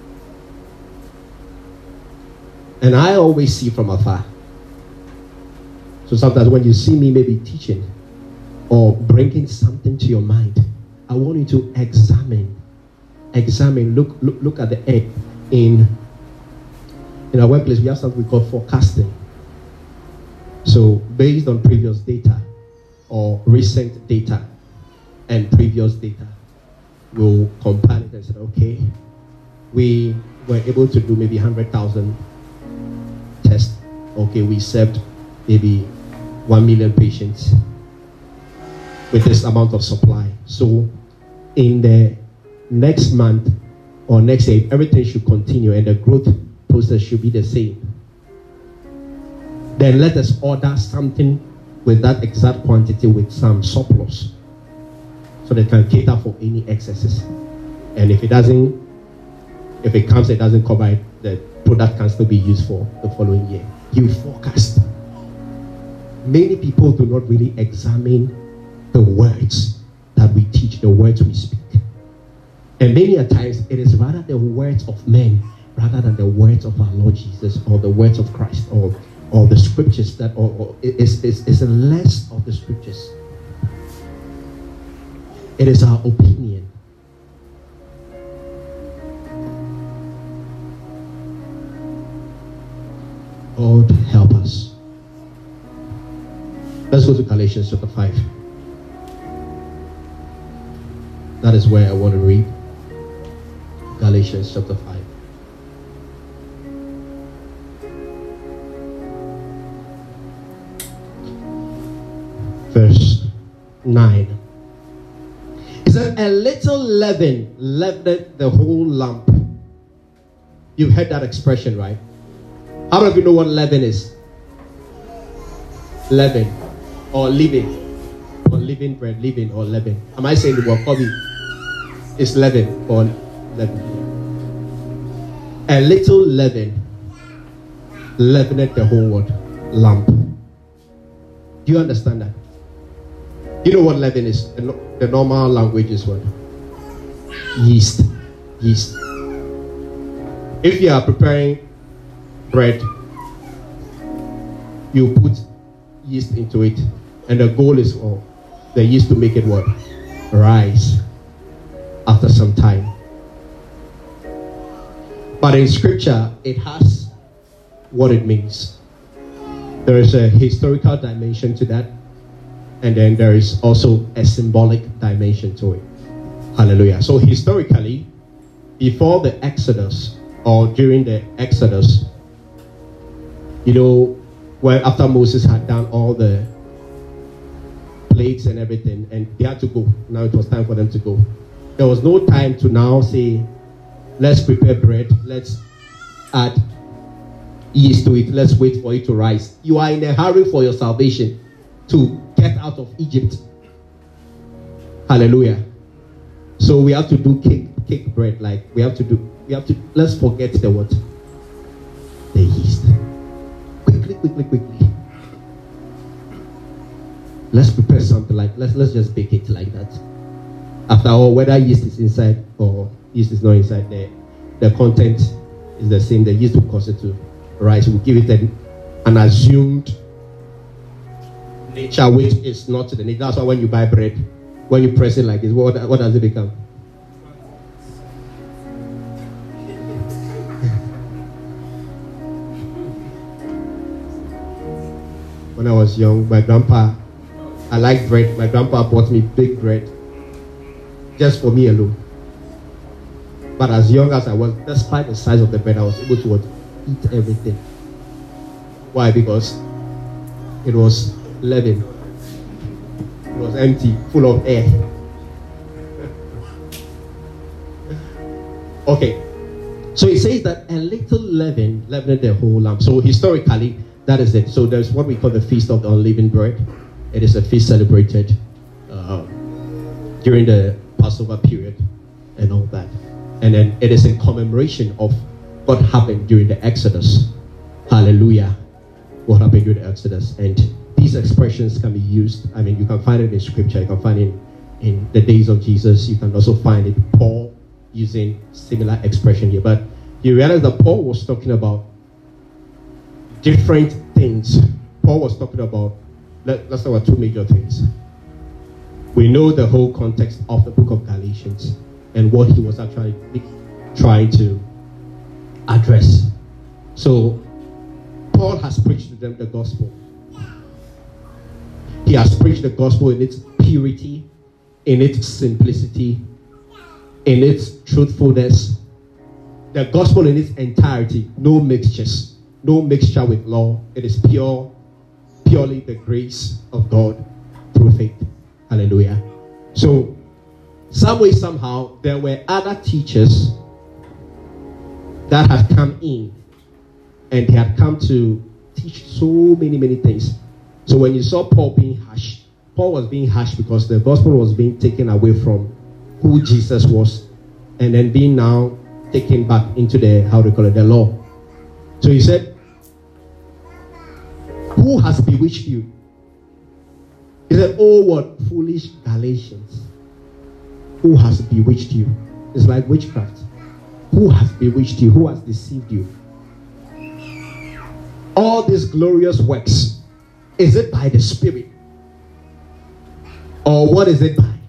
And I always see from afar. So sometimes when you see me maybe teaching or bringing something to your mind, I want you to examine, examine, look, look, look at the end. In, in our workplace, we have something we call forecasting. So based on previous data or recent data and previous data, we'll compile it and say, okay, we were able to do maybe one hundred thousand tests. Okay, we served maybe one million patients with this amount of supply. So in the next month or next year, everything should continue and the growth process should be the same. Then let us order something with that exact quantity with some surplus, so they can cater for any excesses. And if it doesn't, if it comes, it doesn't cover it, the product can still be used for the following year. You forecast. Many people do not really examine the words that we teach, the words we speak. And many a times, it is rather the words of men rather than the words of our Lord Jesus or the words of Christ or, or the scriptures that, or, or it's, it's, it's less of the scriptures. It is our opinion. God help us. Let's go to Galatians chapter five. That is where I want to read. Galatians chapter five. Verse nine. It says, a little leaven leaveneth the whole lump. You've heard that expression, right? How many of you know what leaven is? Leaven or leaven. unleavened bread, leaven or leaven. Am I saying the word coffee? It's leaven or leaven. A little leaven leavened the whole world. Lump. Do you understand that? You know what leaven is? The, no, the normal language is what? Yeast. Yeast. If you are preparing bread, you put yeast into it, and the goal is for the yeast to make it what? Rise after some time. But in scripture, it has what it means. There is a historical dimension to that, and then there is also a symbolic dimension to it. Hallelujah. So historically, before the Exodus or during the Exodus, you know, where after Moses had done all the plagues and everything, and they had to go. Now it was time for them to go. There was no time to now say, let's prepare bread, let's add yeast to it, let's wait for it to rise. You are in a hurry for your salvation to get out of Egypt. Hallelujah. So we have to do cake, cake bread, like we have to do, we have to, let's forget the what? The yeast. Quickly, quickly, quickly. Let's prepare something like, let's let's just bake it like that. After all, whether yeast is inside or yeast is not inside, the, the content is the same. The yeast will cause it to rise. We'll give it an, an assumed nature, which is not to the nature. That's why when you buy bread, when you press it like this, what, what does it become? When I was young, my grandpa, I liked bread. My grandpa bought me big bread just for me alone. But as young as I was, despite the size of the bread, I was able to what, eat everything. Why? Because it was leaven. It was empty, full of air. Okay. So it says that a little leaven leavened the whole lump. So historically, that is it. So there's what we call the Feast of the Unleavened Bread. It is a feast celebrated uh, during the Passover period and all that. And then it is in commemoration of what happened during the Exodus. Hallelujah. What happened during the Exodus. And these expressions can be used. I mean, you can find it in scripture. You can find it in the days of Jesus. You can also find it Paul using similar expression here. But you realize that Paul was talking about different things. Paul was talking about, let, let's talk about two major things. We know the whole context of the book of Galatians and what he was actually trying to address. So, Paul has preached to them the gospel. He has preached the gospel in its purity, in its simplicity, in its truthfulness. The gospel in its entirety, no mixtures. No mixture with law. It is pure, purely the grace of God through faith. Hallelujah. So, some way, somehow, there were other teachers that had come in, and they had come to teach so many, many things. So when you saw Paul being harsh, Paul was being harsh because the gospel was being taken away from who Jesus was, and then being now taken back into the, how do you call it, the law. So he said, who has bewitched you? He said, oh, what foolish Galatians. Who has bewitched you? It's like witchcraft. Who has bewitched you? Who has deceived you? All these glorious works, is it by the Spirit? Or what is it by?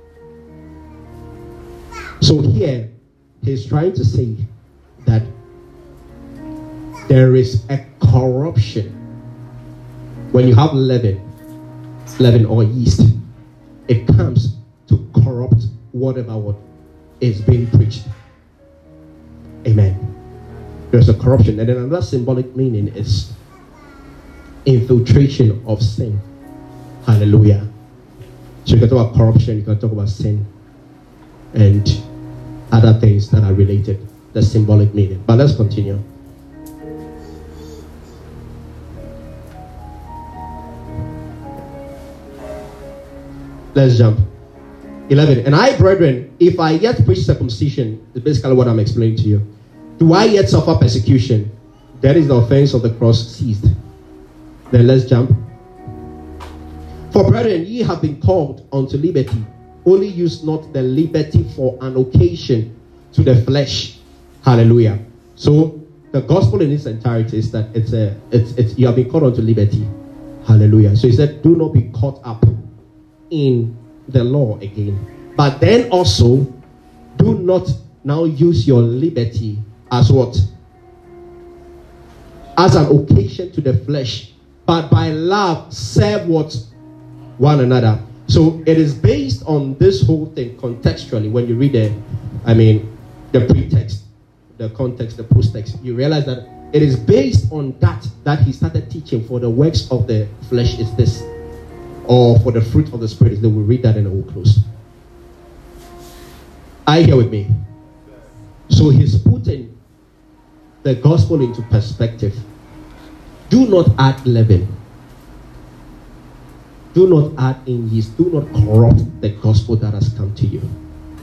So here, he's trying to say that there is a corruption. When you have leaven, leaven or yeast, it comes to corrupt whatever what is being preached. Amen. There's a corruption. And then another symbolic meaning is infiltration of sin. Hallelujah. So you can talk about corruption, you can talk about sin, and other things that are related. The symbolic meaning. But let's continue. Let's jump. eleven. And I, brethren, if I yet preach circumcision, is basically what I'm explaining to you. Do I yet suffer persecution? That is the offense of the cross ceased. Then let's jump. For brethren, ye have been called unto liberty. Only use not the liberty for an occasion to the flesh. Hallelujah. So the gospel in its entirety is that it's a it's it's you have been called unto liberty. Hallelujah. So he said, do not be caught up in the law again. But then also, do not now use your liberty as what? As an occasion to the flesh. But by love, serve what? One another. So it is based on this whole thing contextually. When you read the, I mean, the pretext, the context, the post-text, you realize that it is based on that that he started teaching. For the works of the flesh is this, or for the fruit of the spirit is that. We'll read that and we'll close. Are you here with me? So he's putting the gospel into perspective. Do not add leaven. Do not add in yeast. Do not corrupt the gospel that has come to you.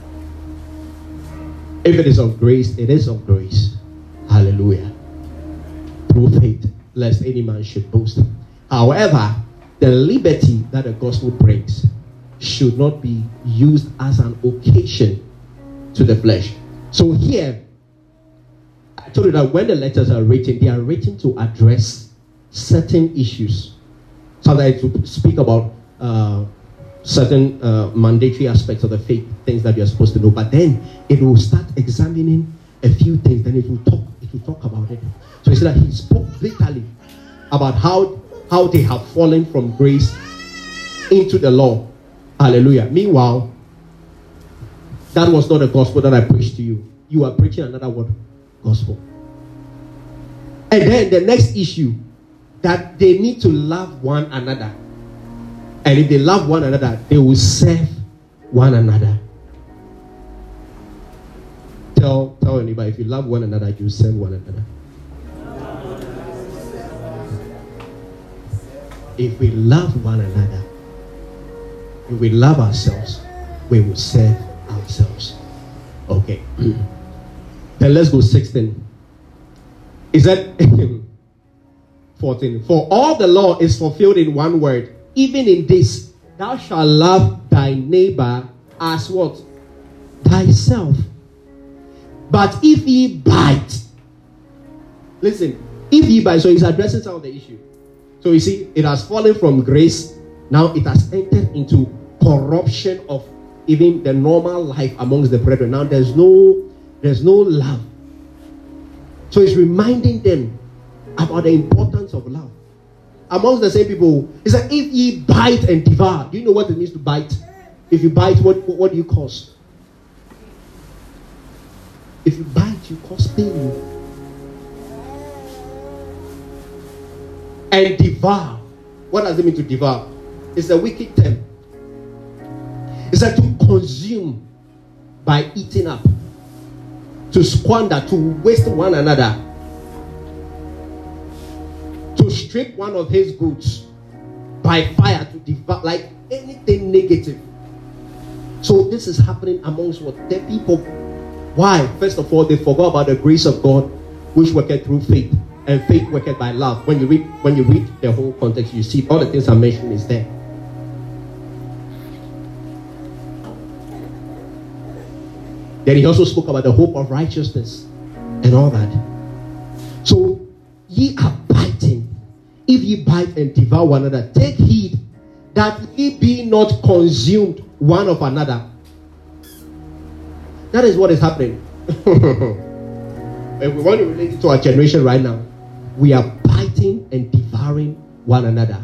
If it is of grace, it is of grace. Hallelujah. Through faith, lest any man should boast. However, the liberty that the gospel brings should not be used as an occasion to the flesh. So here, I told you that when the letters are written, they are written to address certain issues. Sometimes to speak about uh, certain uh, mandatory aspects of the faith, things that you're supposed to know. But then it will start examining a few things. Then it will talk. It will talk about it. So he said that he spoke bitterly about how how they have fallen from grace into the law. Hallelujah. Meanwhile, that was not the gospel that I preached to you. You are preaching another word, gospel. And then the next issue, that they need to love one another. And if they love one another, they will serve one another. Tell, tell anybody, if you love one another, you serve one another. If we love one another, if we love ourselves, we will serve ourselves. Okay. Then let's go sixteen. Is that fourteen? For all the law is fulfilled in one word, even in this, thou shalt love thy neighbor as what? Thyself. But if ye bite, listen, if ye bite, so he's addressing some of the issue. So you see, it has fallen from grace, now it has entered into corruption of even the normal life amongst the brethren. Now there's no, there's no love. So he's reminding them about the importance of love. Amongst the same people, he said, if ye bite and devour. Do you know what it means to bite? If you bite, what, what, what do you cause? If you bite, you cause pain. And devour. What does it mean to devour? It's a wicked term. It's like to consume by eating up. To squander, to waste one another. To strip one of his goods by fire, to devour, like anything negative. So this is happening amongst what? The people. Why? First of all, they forgot about the grace of God, which worketh through faith, and faith worketh by love. When you read, when you read the whole context, you see all the things I mentioned is there. Then he also spoke about the hope of righteousness and all that. So ye are biting. If ye bite and devour one another, take heed that ye be not consumed one of another. That is what is happening. If we want to relate it to our generation right now, we are biting and devouring one another.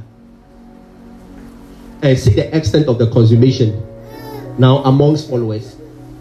And see the extent of the consummation now amongst followers.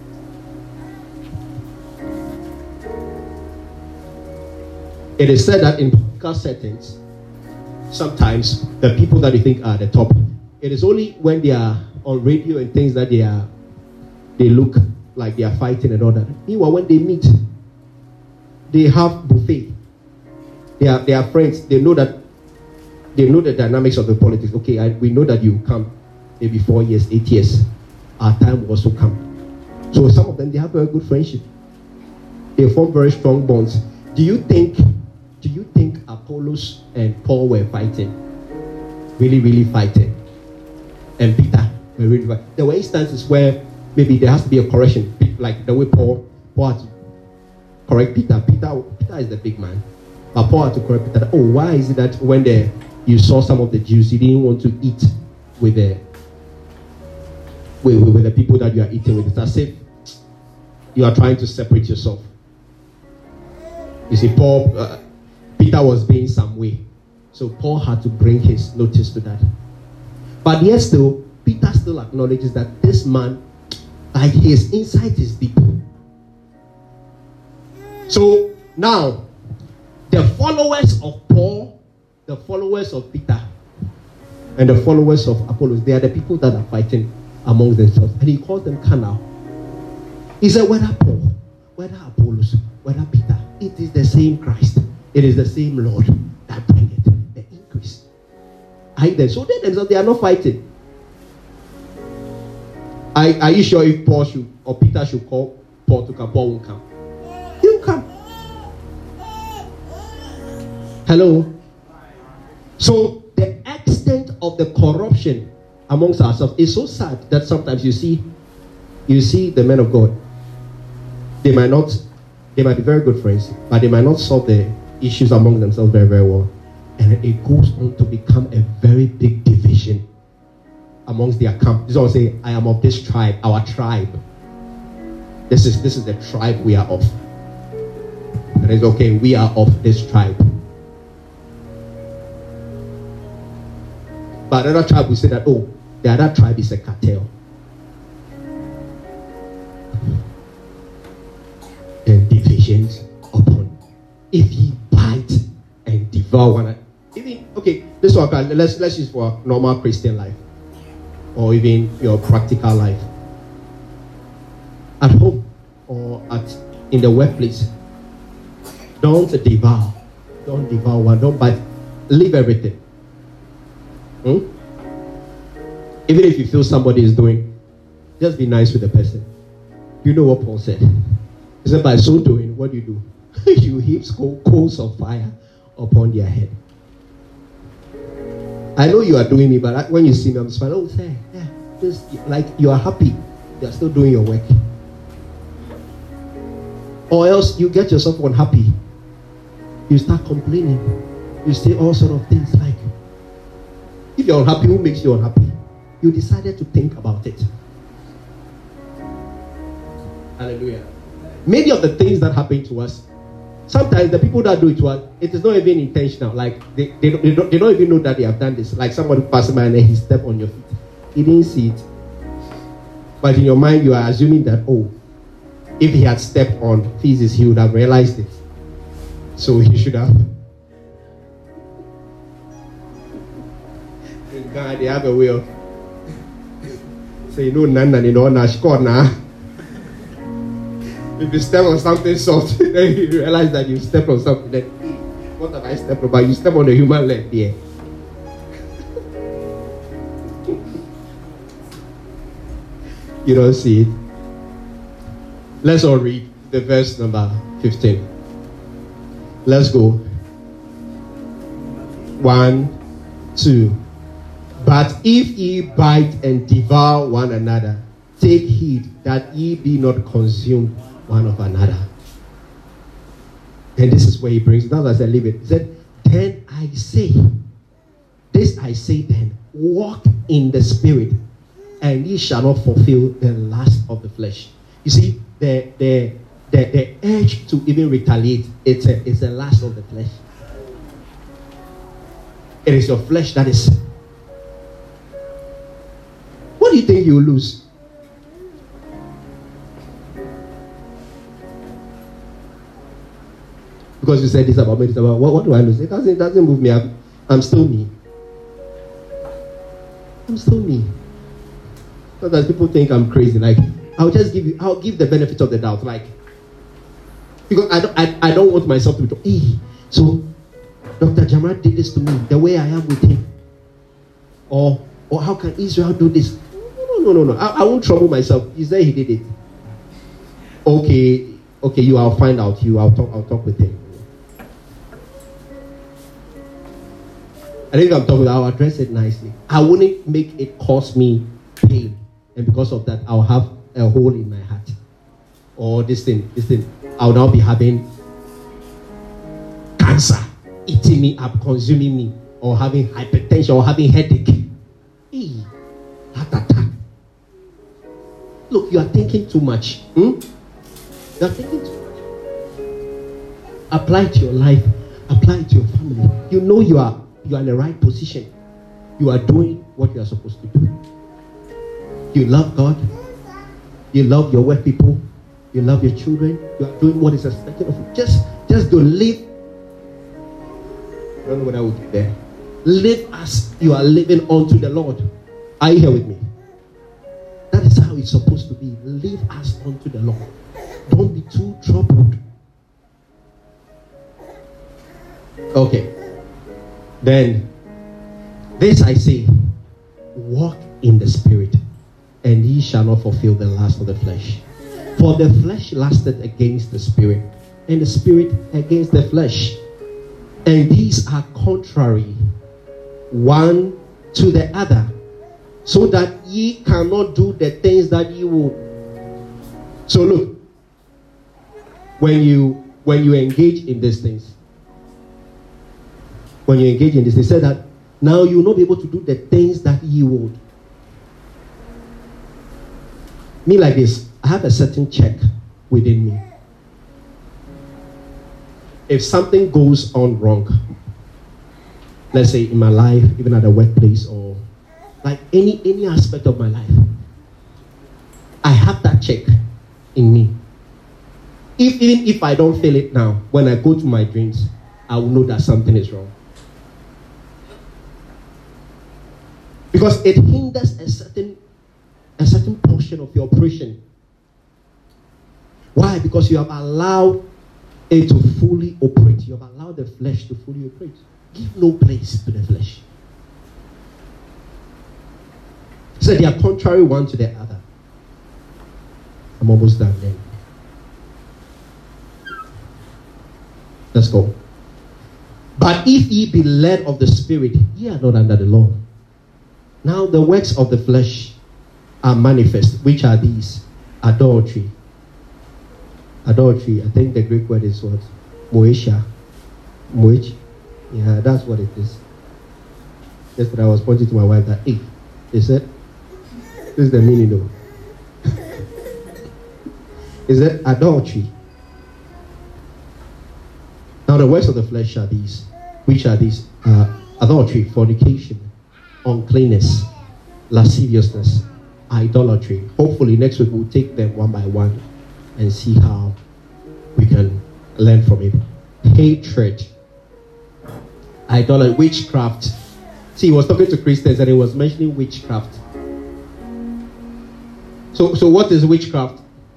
It is said that in podcast settings, sometimes the people that you think are the top, it is only when they are on radio and things that they are, they look like they are fighting and all that. Meanwhile, when they meet, they have buffet. They are they are friends. They know that they know the dynamics of the politics. Okay, I, we know that you come. maybe four years, eight years, our time will also come. So some of them, they have very good friendship. They form very strong bonds. Do you think, do you think Apollos and Paul were fighting? Really, really fighting? And Peter were really fighting? There were instances where maybe there has to be a correction, like the way Paul, Paul had to correct Peter. Peter, Peter is the big man. But Paul had to correct Peter. Oh, why is it that when the, you saw some of the Jews, you didn't want to eat with the, with, with, with the people that you are eating with? It's as if you are trying to separate yourself. You see, Paul, uh, Peter was being some way. So Paul had to bring his notice to that. But yet still, Peter still acknowledges that this man, like his insight is deep. So now, the followers of Paul, the followers of Peter, and the followers of Apollos, they are the people that are fighting among themselves. And he calls them carnal. He said, whether Paul, whether Apollos, whether Peter, it is the same Christ. It is the same Lord that bringeth the increase. I then, so they themselves, they are not fighting. Are, are you sure if Paul should, or Peter should call Paul to come, Paul won't come? He'll come. Hello? So the extent of the corruption amongst ourselves is so sad that sometimes you see, you see the men of God. They might not, they might be very good friends, but they might not solve the issues among themselves very, very well. And it goes on to become a very big division amongst their camp. This is what I say, I am of this tribe, our tribe. This is this is the tribe we are of. That is okay, we are of this tribe. But another tribe will say that, oh, the other tribe is a cartel. And divisions upon. If ye bite and devour one another. Even, okay, this one, let's, let's use for normal Christian life. Or even your practical life. At home or at in the workplace. Don't devour. Don't devour one. Don't bite. Leave everything. Hmm? Even if you feel somebody is doing, just be nice with the person. You know what Paul said. He said, by so doing, what do you do? You heap coals of fire upon their head. I know you are doing me, but when you see me, I'm smiling. Oh, say, yeah, just like you are happy. You are still doing your work. Or else you get yourself unhappy. You start complaining. You say all sort of things like, if you're unhappy, who makes you unhappy? You decided to think about it. Hallelujah. Many of the things that happen to us, sometimes the people that do it to us, it is not even intentional. Like they, they, don't, they, don't, they don't even know that they have done this. Like somebody passing by and then he stepped on your feet. He didn't see it. But in your mind, you are assuming that, oh, if he had stepped on feces, he would have realized it. So he should have. In God, they have a way of say, no, nana, you know, na shkona. If you step on something soft, then you realize that you step on something. Then, what have I stepped on? But you step on the human leg there. You don't see it. Let's all read the verse number fifteen. Let's go. One, two. But if ye bite and devour one another, take heed that ye be not consumed one of another. And this is where he brings it down as I leave it. He said, then I say, this I say then, walk in the spirit, and ye shall not fulfill the lust of the flesh. You see, the the the, the urge to even retaliate, it's a, it's a lust of the flesh. It is your flesh that is. What do you think you will lose? Because you said this about me, this about what, what do I lose? It doesn't, it doesn't move me. I'm, I'm still me. I'm still me. Sometimes people think I'm crazy. Like, I'll just give you, I'll give the benefit of the doubt. Like, because I don't, I, I don't want myself to be, hey, so Doctor Jamrat did this to me, the way I am with him. Or, Or how can Israel do this? No, no, no, no. I, I won't trouble myself. He said he did it. Okay, okay, you, I'll find out. You, I'll talk, I'll talk with him. I think I'm talking, I'll address it nicely. I wouldn't make it cause me pain. And because of that, I'll have a hole in my heart. Or this thing, this thing. I'll now be having cancer eating me up, consuming me, or having hypertension, or having headache. Hey, heart attack. Look, you are thinking too much. Hmm? You are thinking too much. Apply it to your life. Apply it to your family. You know you are you are in the right position. You are doing what you are supposed to do. You love God. You love your work people. You love your children. You are doing what is expected of you. Just, just to live. I don't know what I would do there. Live as you are living unto the Lord. Are you here with me? That is how it's supposed to be. Live as unto the Lord. Don't be too troubled. Okay. Then, this I say, walk in the Spirit, and ye shall not fulfill the lust of the flesh. For the flesh lusted against the Spirit, and the Spirit against the flesh. And these are contrary one to the other, so that ye cannot do the things that ye would. So look, when you when you engage in these things, when you engage in this, they said that now you will not be able to do the things that ye would. Me like this, I have a certain check within me. If something goes on wrong, let's say in my life, even at the workplace, or like any any aspect of my life, I have that check in me. If even if I don't feel it now, when I go to my dreams, I will know that something is wrong. Because it hinders a certain a certain portion of your operation. Why? Because you have allowed it to fully operate. You have allowed the flesh to fully operate. Give no place to the flesh. So they are contrary one to the other. I'm almost done then. Let's go. But if ye be led of the Spirit, ye are not under the law. Now the works of the flesh are manifest, which are these: adultery. Adultery, I think the Greek word is what? Moesha. Moech. Yeah, that's what it is. Yesterday I was pointing to my wife that, hey, he said, this is the meaning though. Is it adultery? Now the works of the flesh are these. Which are these? Uh, adultery, fornication, uncleanness, lasciviousness, idolatry. Hopefully next week we'll take them one by one and see how we can learn from it. Hatred, idolatry, witchcraft. See, he was talking to Christians and he was mentioning witchcraft. So, so what is witchcraft?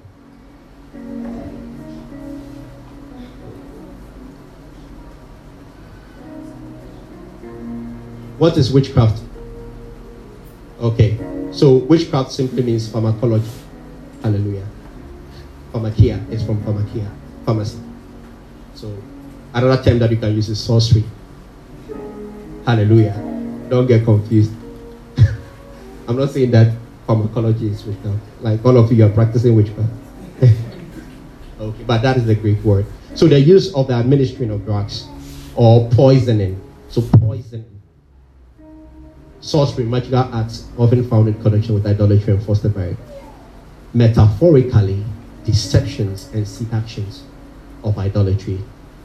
What is witchcraft? Okay, so witchcraft simply means pharmacology. Hallelujah. Pharmakia is from pharmakia, pharmacy. So another term that you can use is sorcery. Hallelujah. Don't get confused. I'm not saying that pharmacology is witchcraft. Like all of you are practicing witchcraft. Okay, but that is the Greek word. So the use of the administering of drugs or poisoning. So poisoning. Sorcery, magical arts often found in connection with idolatry and fostered by it. Metaphorically, deceptions and seductions of idolatry.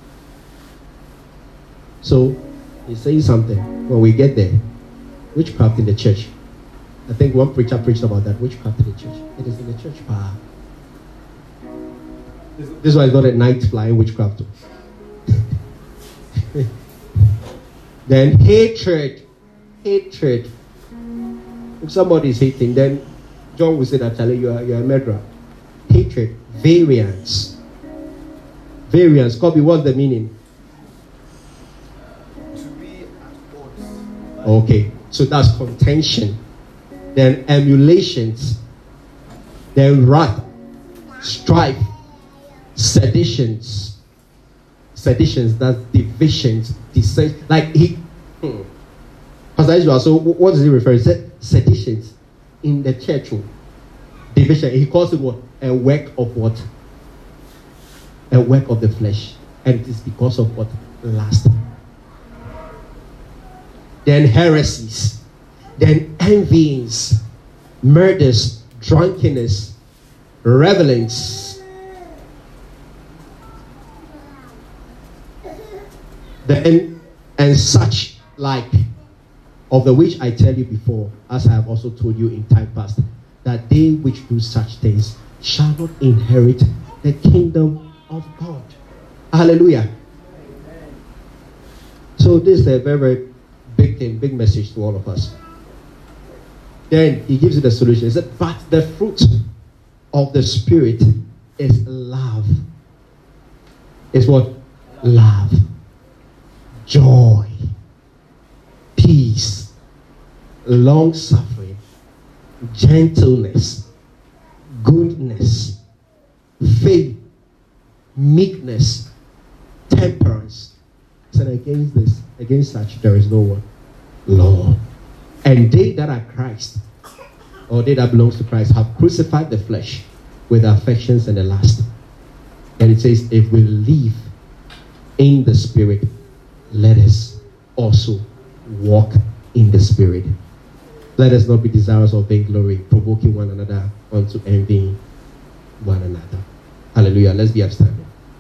So, he's saying something. When we get there, witchcraft in the church. I think one preacher preached about that. Witchcraft in the church. It is in the church. Ah. This is why it's not a night flying witchcraft. Then hatred. Hatred. If somebody is hating, then John will say that, Charlie, you are, you are a murderer. Hatred. Variance. Variance. Copy, what's the meaning? To be at odds. Okay. So that's contention. Then emulations. Then wrath, strife, seditions. Seditions, that's divisions, dissent. Like he, hmm. Pastor Israel, so what does he refer to? He said seditions in the church. Division. He calls it what? A work of what? A work of the flesh. And it is because of what? Lust. Then heresies. Then envyings, murders, drunkenness, revelings. Then and such like, of the which I tell you before, as I have also told you in time past, that they which do such things shall not inherit the kingdom of God. Hallelujah. So this is a very, very big thing, big message to all of us. Then he gives you the solution. He said, but the fruit of the Spirit is love. Is what? Love. Joy. Peace. Long-suffering. Gentleness. Goodness. Faith. Meekness. Temperance. He said, against this, against such, there is no one law. And they that are Christ, or they that belongs to Christ, have crucified the flesh with the affections and the lust. And it says, if we live in the Spirit, let us also walk in the Spirit. Let us not be desirous of vainglory, provoking one another unto envying one another. Hallelujah. Let's be upstanding.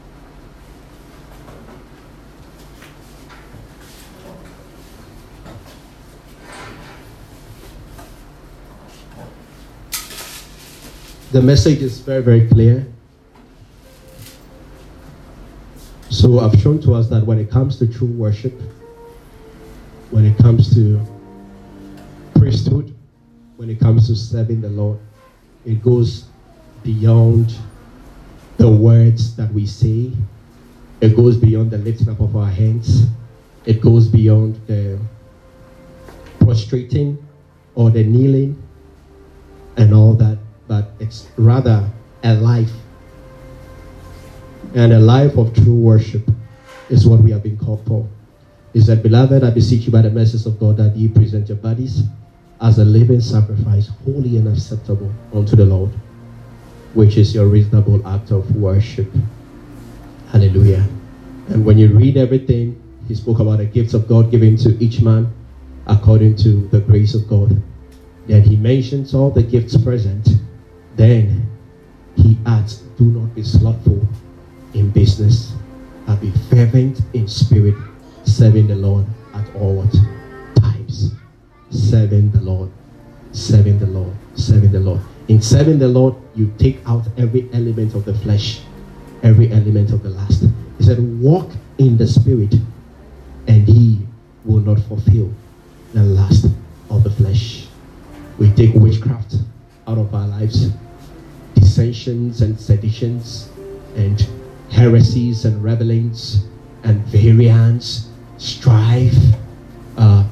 The message is very, very clear. So I've shown to us that when it comes to true worship, when it comes to priesthood, when it comes to serving the Lord, it goes beyond the words that we say. It goes beyond the lifting up of our hands. It goes beyond the prostrating or the kneeling and all that. But it's rather a life. And a life of true worship is what we have been called for. Is that, beloved, I beseech you by the mercies of God that ye present your bodies as a living sacrifice, holy and acceptable unto the Lord, which is your reasonable act of worship. Hallelujah. And when you read everything, he spoke about the gifts of God given to each man according to the grace of God. Then he mentions all the gifts present. Then he adds, do not be slothful in business, but be fervent in spirit, serving the Lord at all times. Serving the Lord, serving the Lord, serving the Lord. In serving the Lord, you take out every element of the flesh, every element of the lust. He said, walk in the Spirit, and ye will not fulfill the lust of the flesh. We take witchcraft out of our lives, dissensions and seditions, and heresies and revelings, and variance, strife, uh,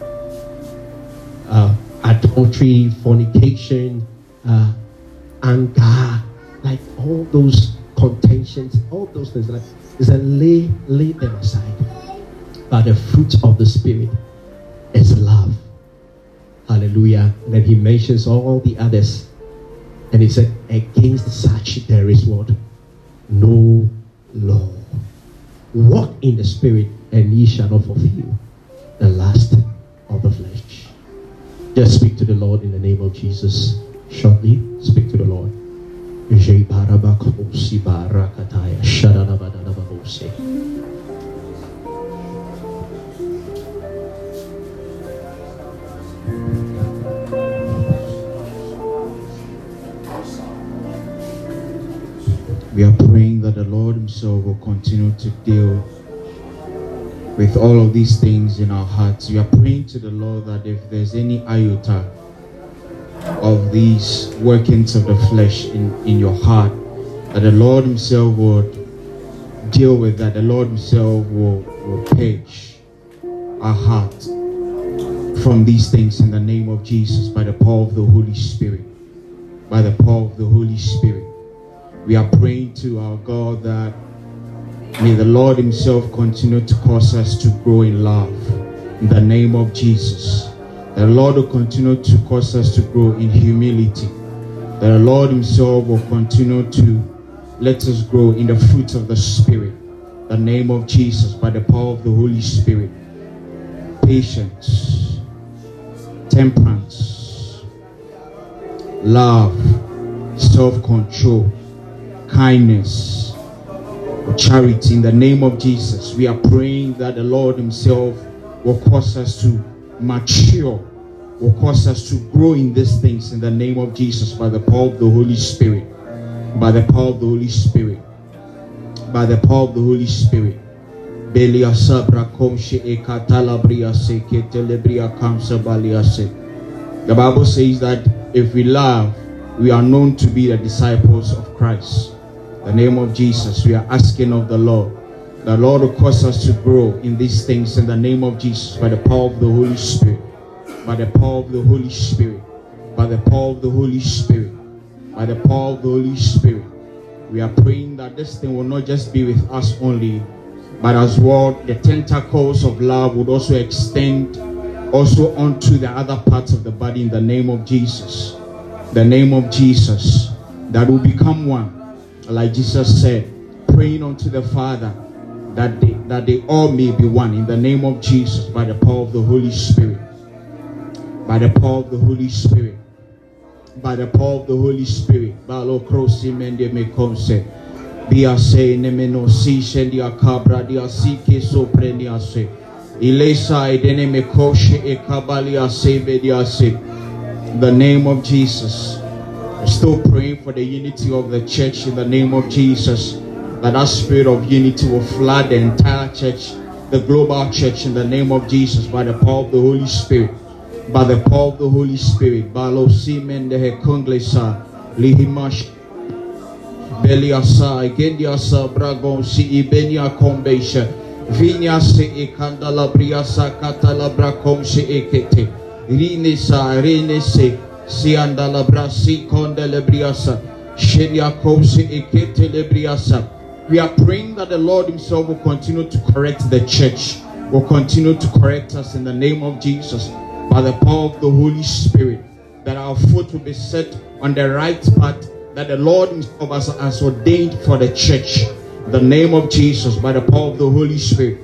uh, adultery, fornication, uh, anger, like all those contentions, all those things. Like, is a lay, lay them aside. But the fruit of the Spirit is love. Hallelujah. And then he mentions all the others. And he said, against such there is what? No law. Walk in the Spirit, and ye shall not fulfill the lust of the flesh. Just speak to the Lord in the name of Jesus. Shortly, speak to the Lord. We are praying that the Lord himself will continue to deal with all of these things in our hearts. We are praying to the Lord that if there's any iota of these workings of the flesh in, in your heart, that the Lord himself would deal with that. The Lord himself will, will purge our heart from these things in the name of Jesus, by the power of the Holy Spirit. By the power of the Holy Spirit. We are praying to our God that may the Lord himself continue to cause us to grow in love in the name of Jesus. The Lord will continue to cause us to grow in humility. The Lord himself will continue to let us grow in the fruits of the Spirit. The name of Jesus, by the power of the Holy Spirit. Patience, temperance, love, self-control, kindness, charity in the name of Jesus. We are praying that the Lord himself will cause us to mature, will cause us to grow in these things in the name of Jesus, by the power of the Holy Spirit. By the power of the Holy Spirit. By the power of the Holy Spirit. The Bible says that if we love, we are known to be the disciples of Christ. In the name of Jesus, we are asking of the Lord. The Lord will cause us to grow in these things in the name of Jesus, by the power of the Holy Spirit. By the power of the Holy Spirit. By the power of the Holy Spirit. By the power of the Holy Spirit. We are praying that this thing will not just be with us only, but as well the tentacles of love would also extend also onto the other parts of the body in the name of Jesus. The name of Jesus, that will become one, like Jesus said, praying unto the Father that they, that they all may be one in the name of Jesus, by the power of the Holy Spirit. By the power of the Holy Spirit. By the power of the Holy Spirit. Balo krosi mende me konse. Dia se nemeno si shendia cabra dia si ke soprenia se. Ilesa edene me koshe e kabalia se bedia se. The name of Jesus. We're still praying for the unity of the church in the name of Jesus. That that spirit of unity will flood the entire church, the global church in the name of Jesus, by the power of the Holy Spirit. By the power of the Holy Spirit. Balo simen de hekonglesa lihimash beliasa igendiasa bragon si ibenia kombesha vinya se ekandala briasa katala brakom se ekete rinesa renese si andala brasi kondele briasa shedia kose ekete lebriasa. We are praying that the Lord himself will continue to correct the church, will continue to correct us in the name of Jesus. By the power of the Holy Spirit, that our foot will be set on the right path that the Lord himself has, has ordained for the church. In the name of Jesus, by the power of the Holy Spirit.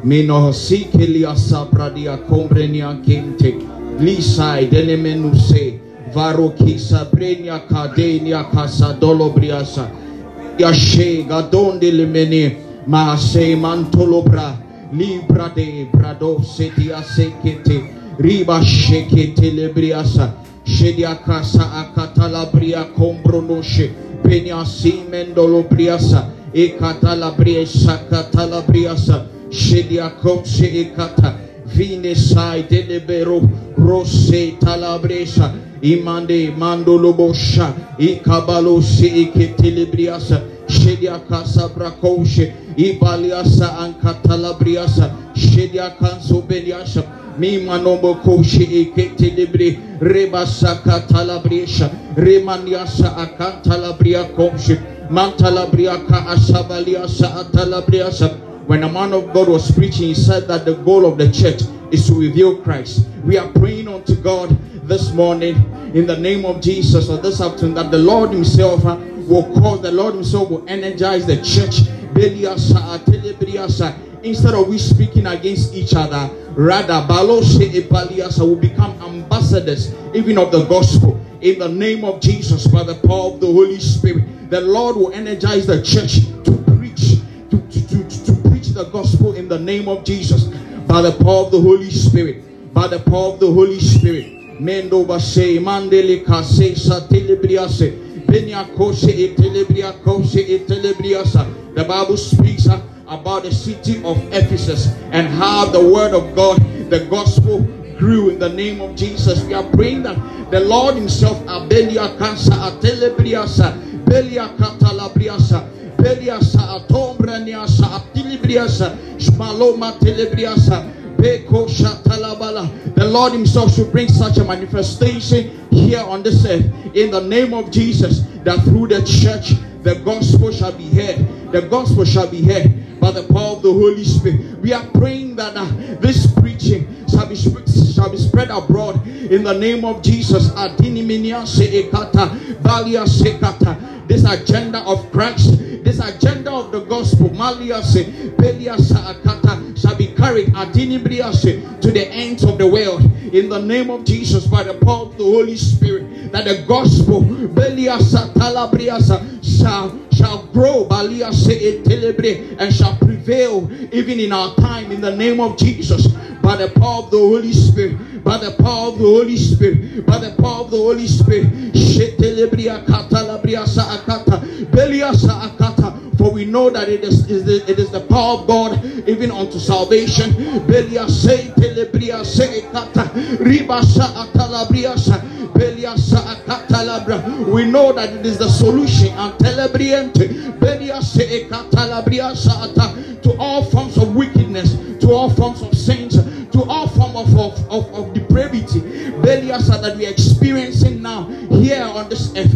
Libra de brado setia sekete riba shekete lebriasa shedia casa akatalabria combronoshe penia simendolo briasa e catalabriasa catalabriasa shedia kose e kata vine sai delibero rose talabresa imande mandolo bosha e kabalo se e ketelebriasa shedia casa bracoshe ibaliasa ankatalabriasa shedia kanso beliasa mi manombo koshe eketelebre rebasa katalabrisha remaniasa akantalabria koshe mantalabria ka asabaliasa atalabriasa. When a man of God was preaching, he said that the goal of the church is to reveal Christ. We are praying unto God this morning in the name of Jesus, or this afternoon, that the Lord himself uh, will cause, the Lord himself will energize the church. Instead of we speaking against each other, rather Baloshe Epaliasa will become ambassadors even of the gospel in the name of Jesus. By the power of the Holy Spirit, the Lord will energize the church to preach to, to, to, to preach the gospel in the name of Jesus. By the power of the Holy Spirit, by the power of the Holy Spirit. Mendo base mandele kase satelebriase benya kose etelebria kose etelebriasa. The Bible speaks uh, about the city of Ephesus and how the word of God, the gospel, grew in the name of Jesus. We are praying that the Lord himself abelia kansa atelebriasa belia katalabriasa beliasa atombraniasa atilibriasa shmaloma telebriasa beko shatalabala the Lord himself should bring such a manifestation here on this earth in the name of Jesus, that through the church the gospel shall be heard. The gospel shall be heard by the power of the Holy Spirit. We are praying that uh, this preaching shall be, shall be spread abroad in the name of Jesus. This agenda of Christ, this agenda of the gospel, shall be carried to the ends of the world in the name of Jesus by the power of the Holy Spirit. That the gospel shall shall grow and shall prevail even in our time in the name of Jesus by the power of the Holy Spirit, by the power of the Holy Spirit, by the power of the Holy Spirit. For we know that it is, is the, it is the power of God even unto salvation. We know that it is the solution to all forms of wickedness, to all forms of sins, to all forms of, of, of, of depravity that we are experiencing now here on this earth.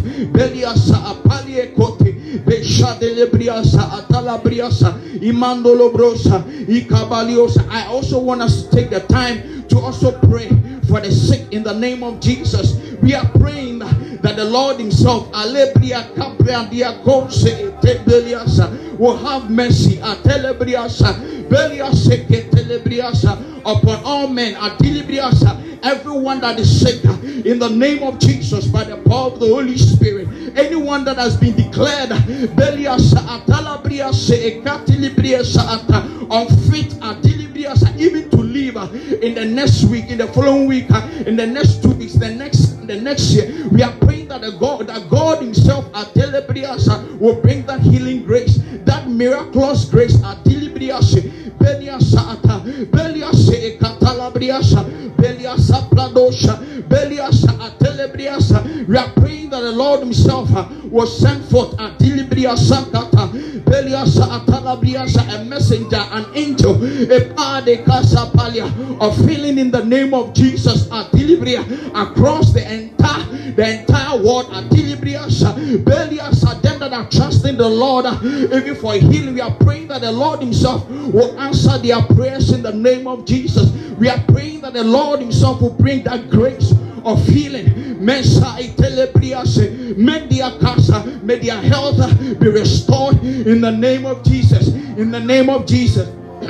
I also want us to take the time to also pray for the sick in the name of Jesus. We are praying that the Lord himself will have mercy upon all men, everyone that is sick in the name of Jesus by the power of the Holy Spirit. Anyone that has been declared unfit even to live in the next week, in the following week, in the next two weeks, the next the next year, we are praying that the God, that God himself will bring that healing grace, that miraculous grace. We are praying that the Lord himself will send forth a messenger, an angel, of healing in the name of Jesus across the entire the entire world. Them that are trusting the Lord even for healing, we are praying that the Lord himself will answer their prayers in the name of Jesus. We are praying that the Lord himself will bring that grace of healing. May their health be restored in the name of Jesus. In the name of Jesus.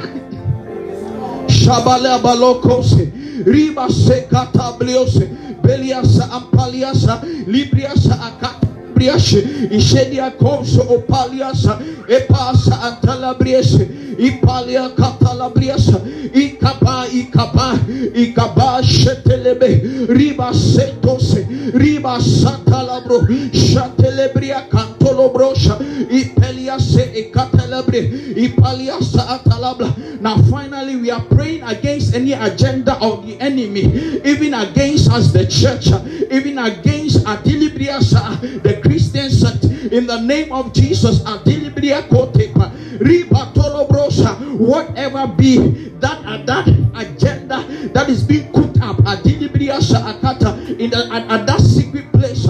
Shabala balokose, riba sekata bliose, beliasa ampaliasa, libriasa akata. Ishedia Koso Opaliasa, Epasa Antalabriese, Ipalia Catalabriasa, Ikaba, Ikaba, Ikaba, Shetelebe, Riba Setose, Riba Satalabro, Shatelebria Cantolobrosha, Ipelia Se Catalabre, Ipaliasa Atalabla. Now, finally, we are praying against any agenda of the enemy, even against us, the church, even against Adilibriasa, the Christians, in the name of Jesus. Whatever be that uh, that agenda that is being cooked up in the, at, at that secret place,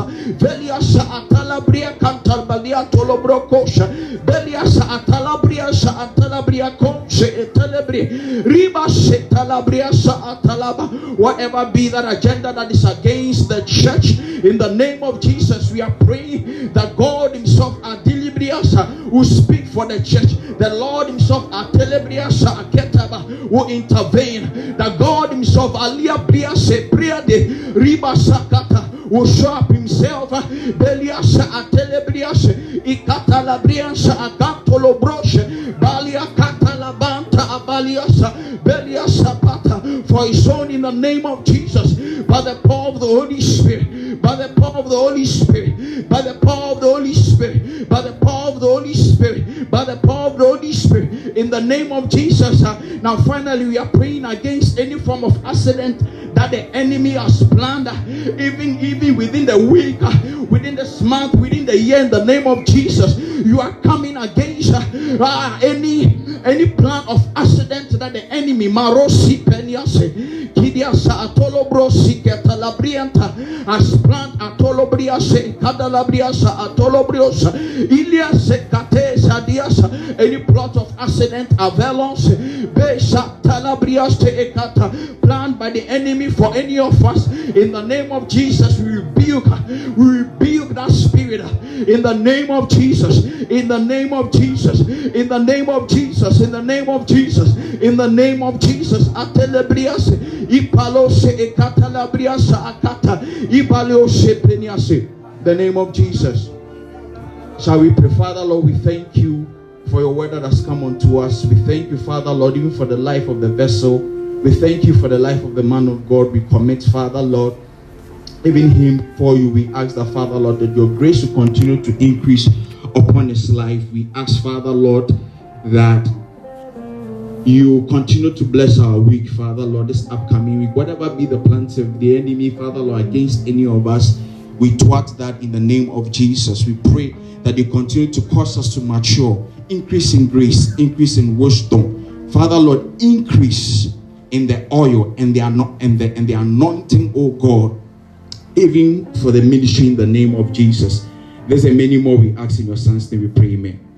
whatever be that agenda that is against the church, in the name of Jesus, we are praying that God himself will speak for the church. The Lord himself will intervene. That God himself will show up himself. For his own, in the name of Jesus, by the power of the Holy Spirit, by the power of the Holy Spirit, by the power of the Holy Spirit, by the power of the Holy Spirit, by the power of the Holy Spirit, in the name of Jesus. Now finally, we are praying against any form of accident that the enemy has planned, even even within the week, within this month, within the year. In the name of Jesus, you are coming against uh, any Any plan of accident that the enemy Marosi Peniase Kidiasa Atolobrosi Ketalabrianta as planned Atolobriase Kadalabriasa Atolobriosa Iliase Katesa Diasa. Any plot of accident Avalons Besha Talabriaste Ekata planned by the enemy for any of us, in the name of Jesus we rebuke we rebuke that spirit in the name of Jesus, in the name of Jesus, in the name of Jesus, in the name of Jesus, in the name of Jesus. Atelebrias Ipalose Ekatalabrias Akata Ibalose Peniase. The name of Jesus. Shall we pray? Father Lord, we thank you for your word that has come unto us. We thank you, Father Lord, even for the life of the vessel. We thank you for the life of the man of God. We commit, Father Lord, even him for you. We ask that, Father Lord, that your grace will continue to increase upon his life. We ask, Father Lord, that you continue to bless our week, Father Lord, this upcoming week. Whatever be the plans of the enemy, Father Lord, against any of us, we thwart that in the name of Jesus. We pray that you continue to cause us to mature, increase in grace, increase in wisdom. Father Lord, increase in the oil and the, and the, and the anointing, oh God, even for the ministry in the name of Jesus. There's a many more we ask in your son's name. We pray, amen.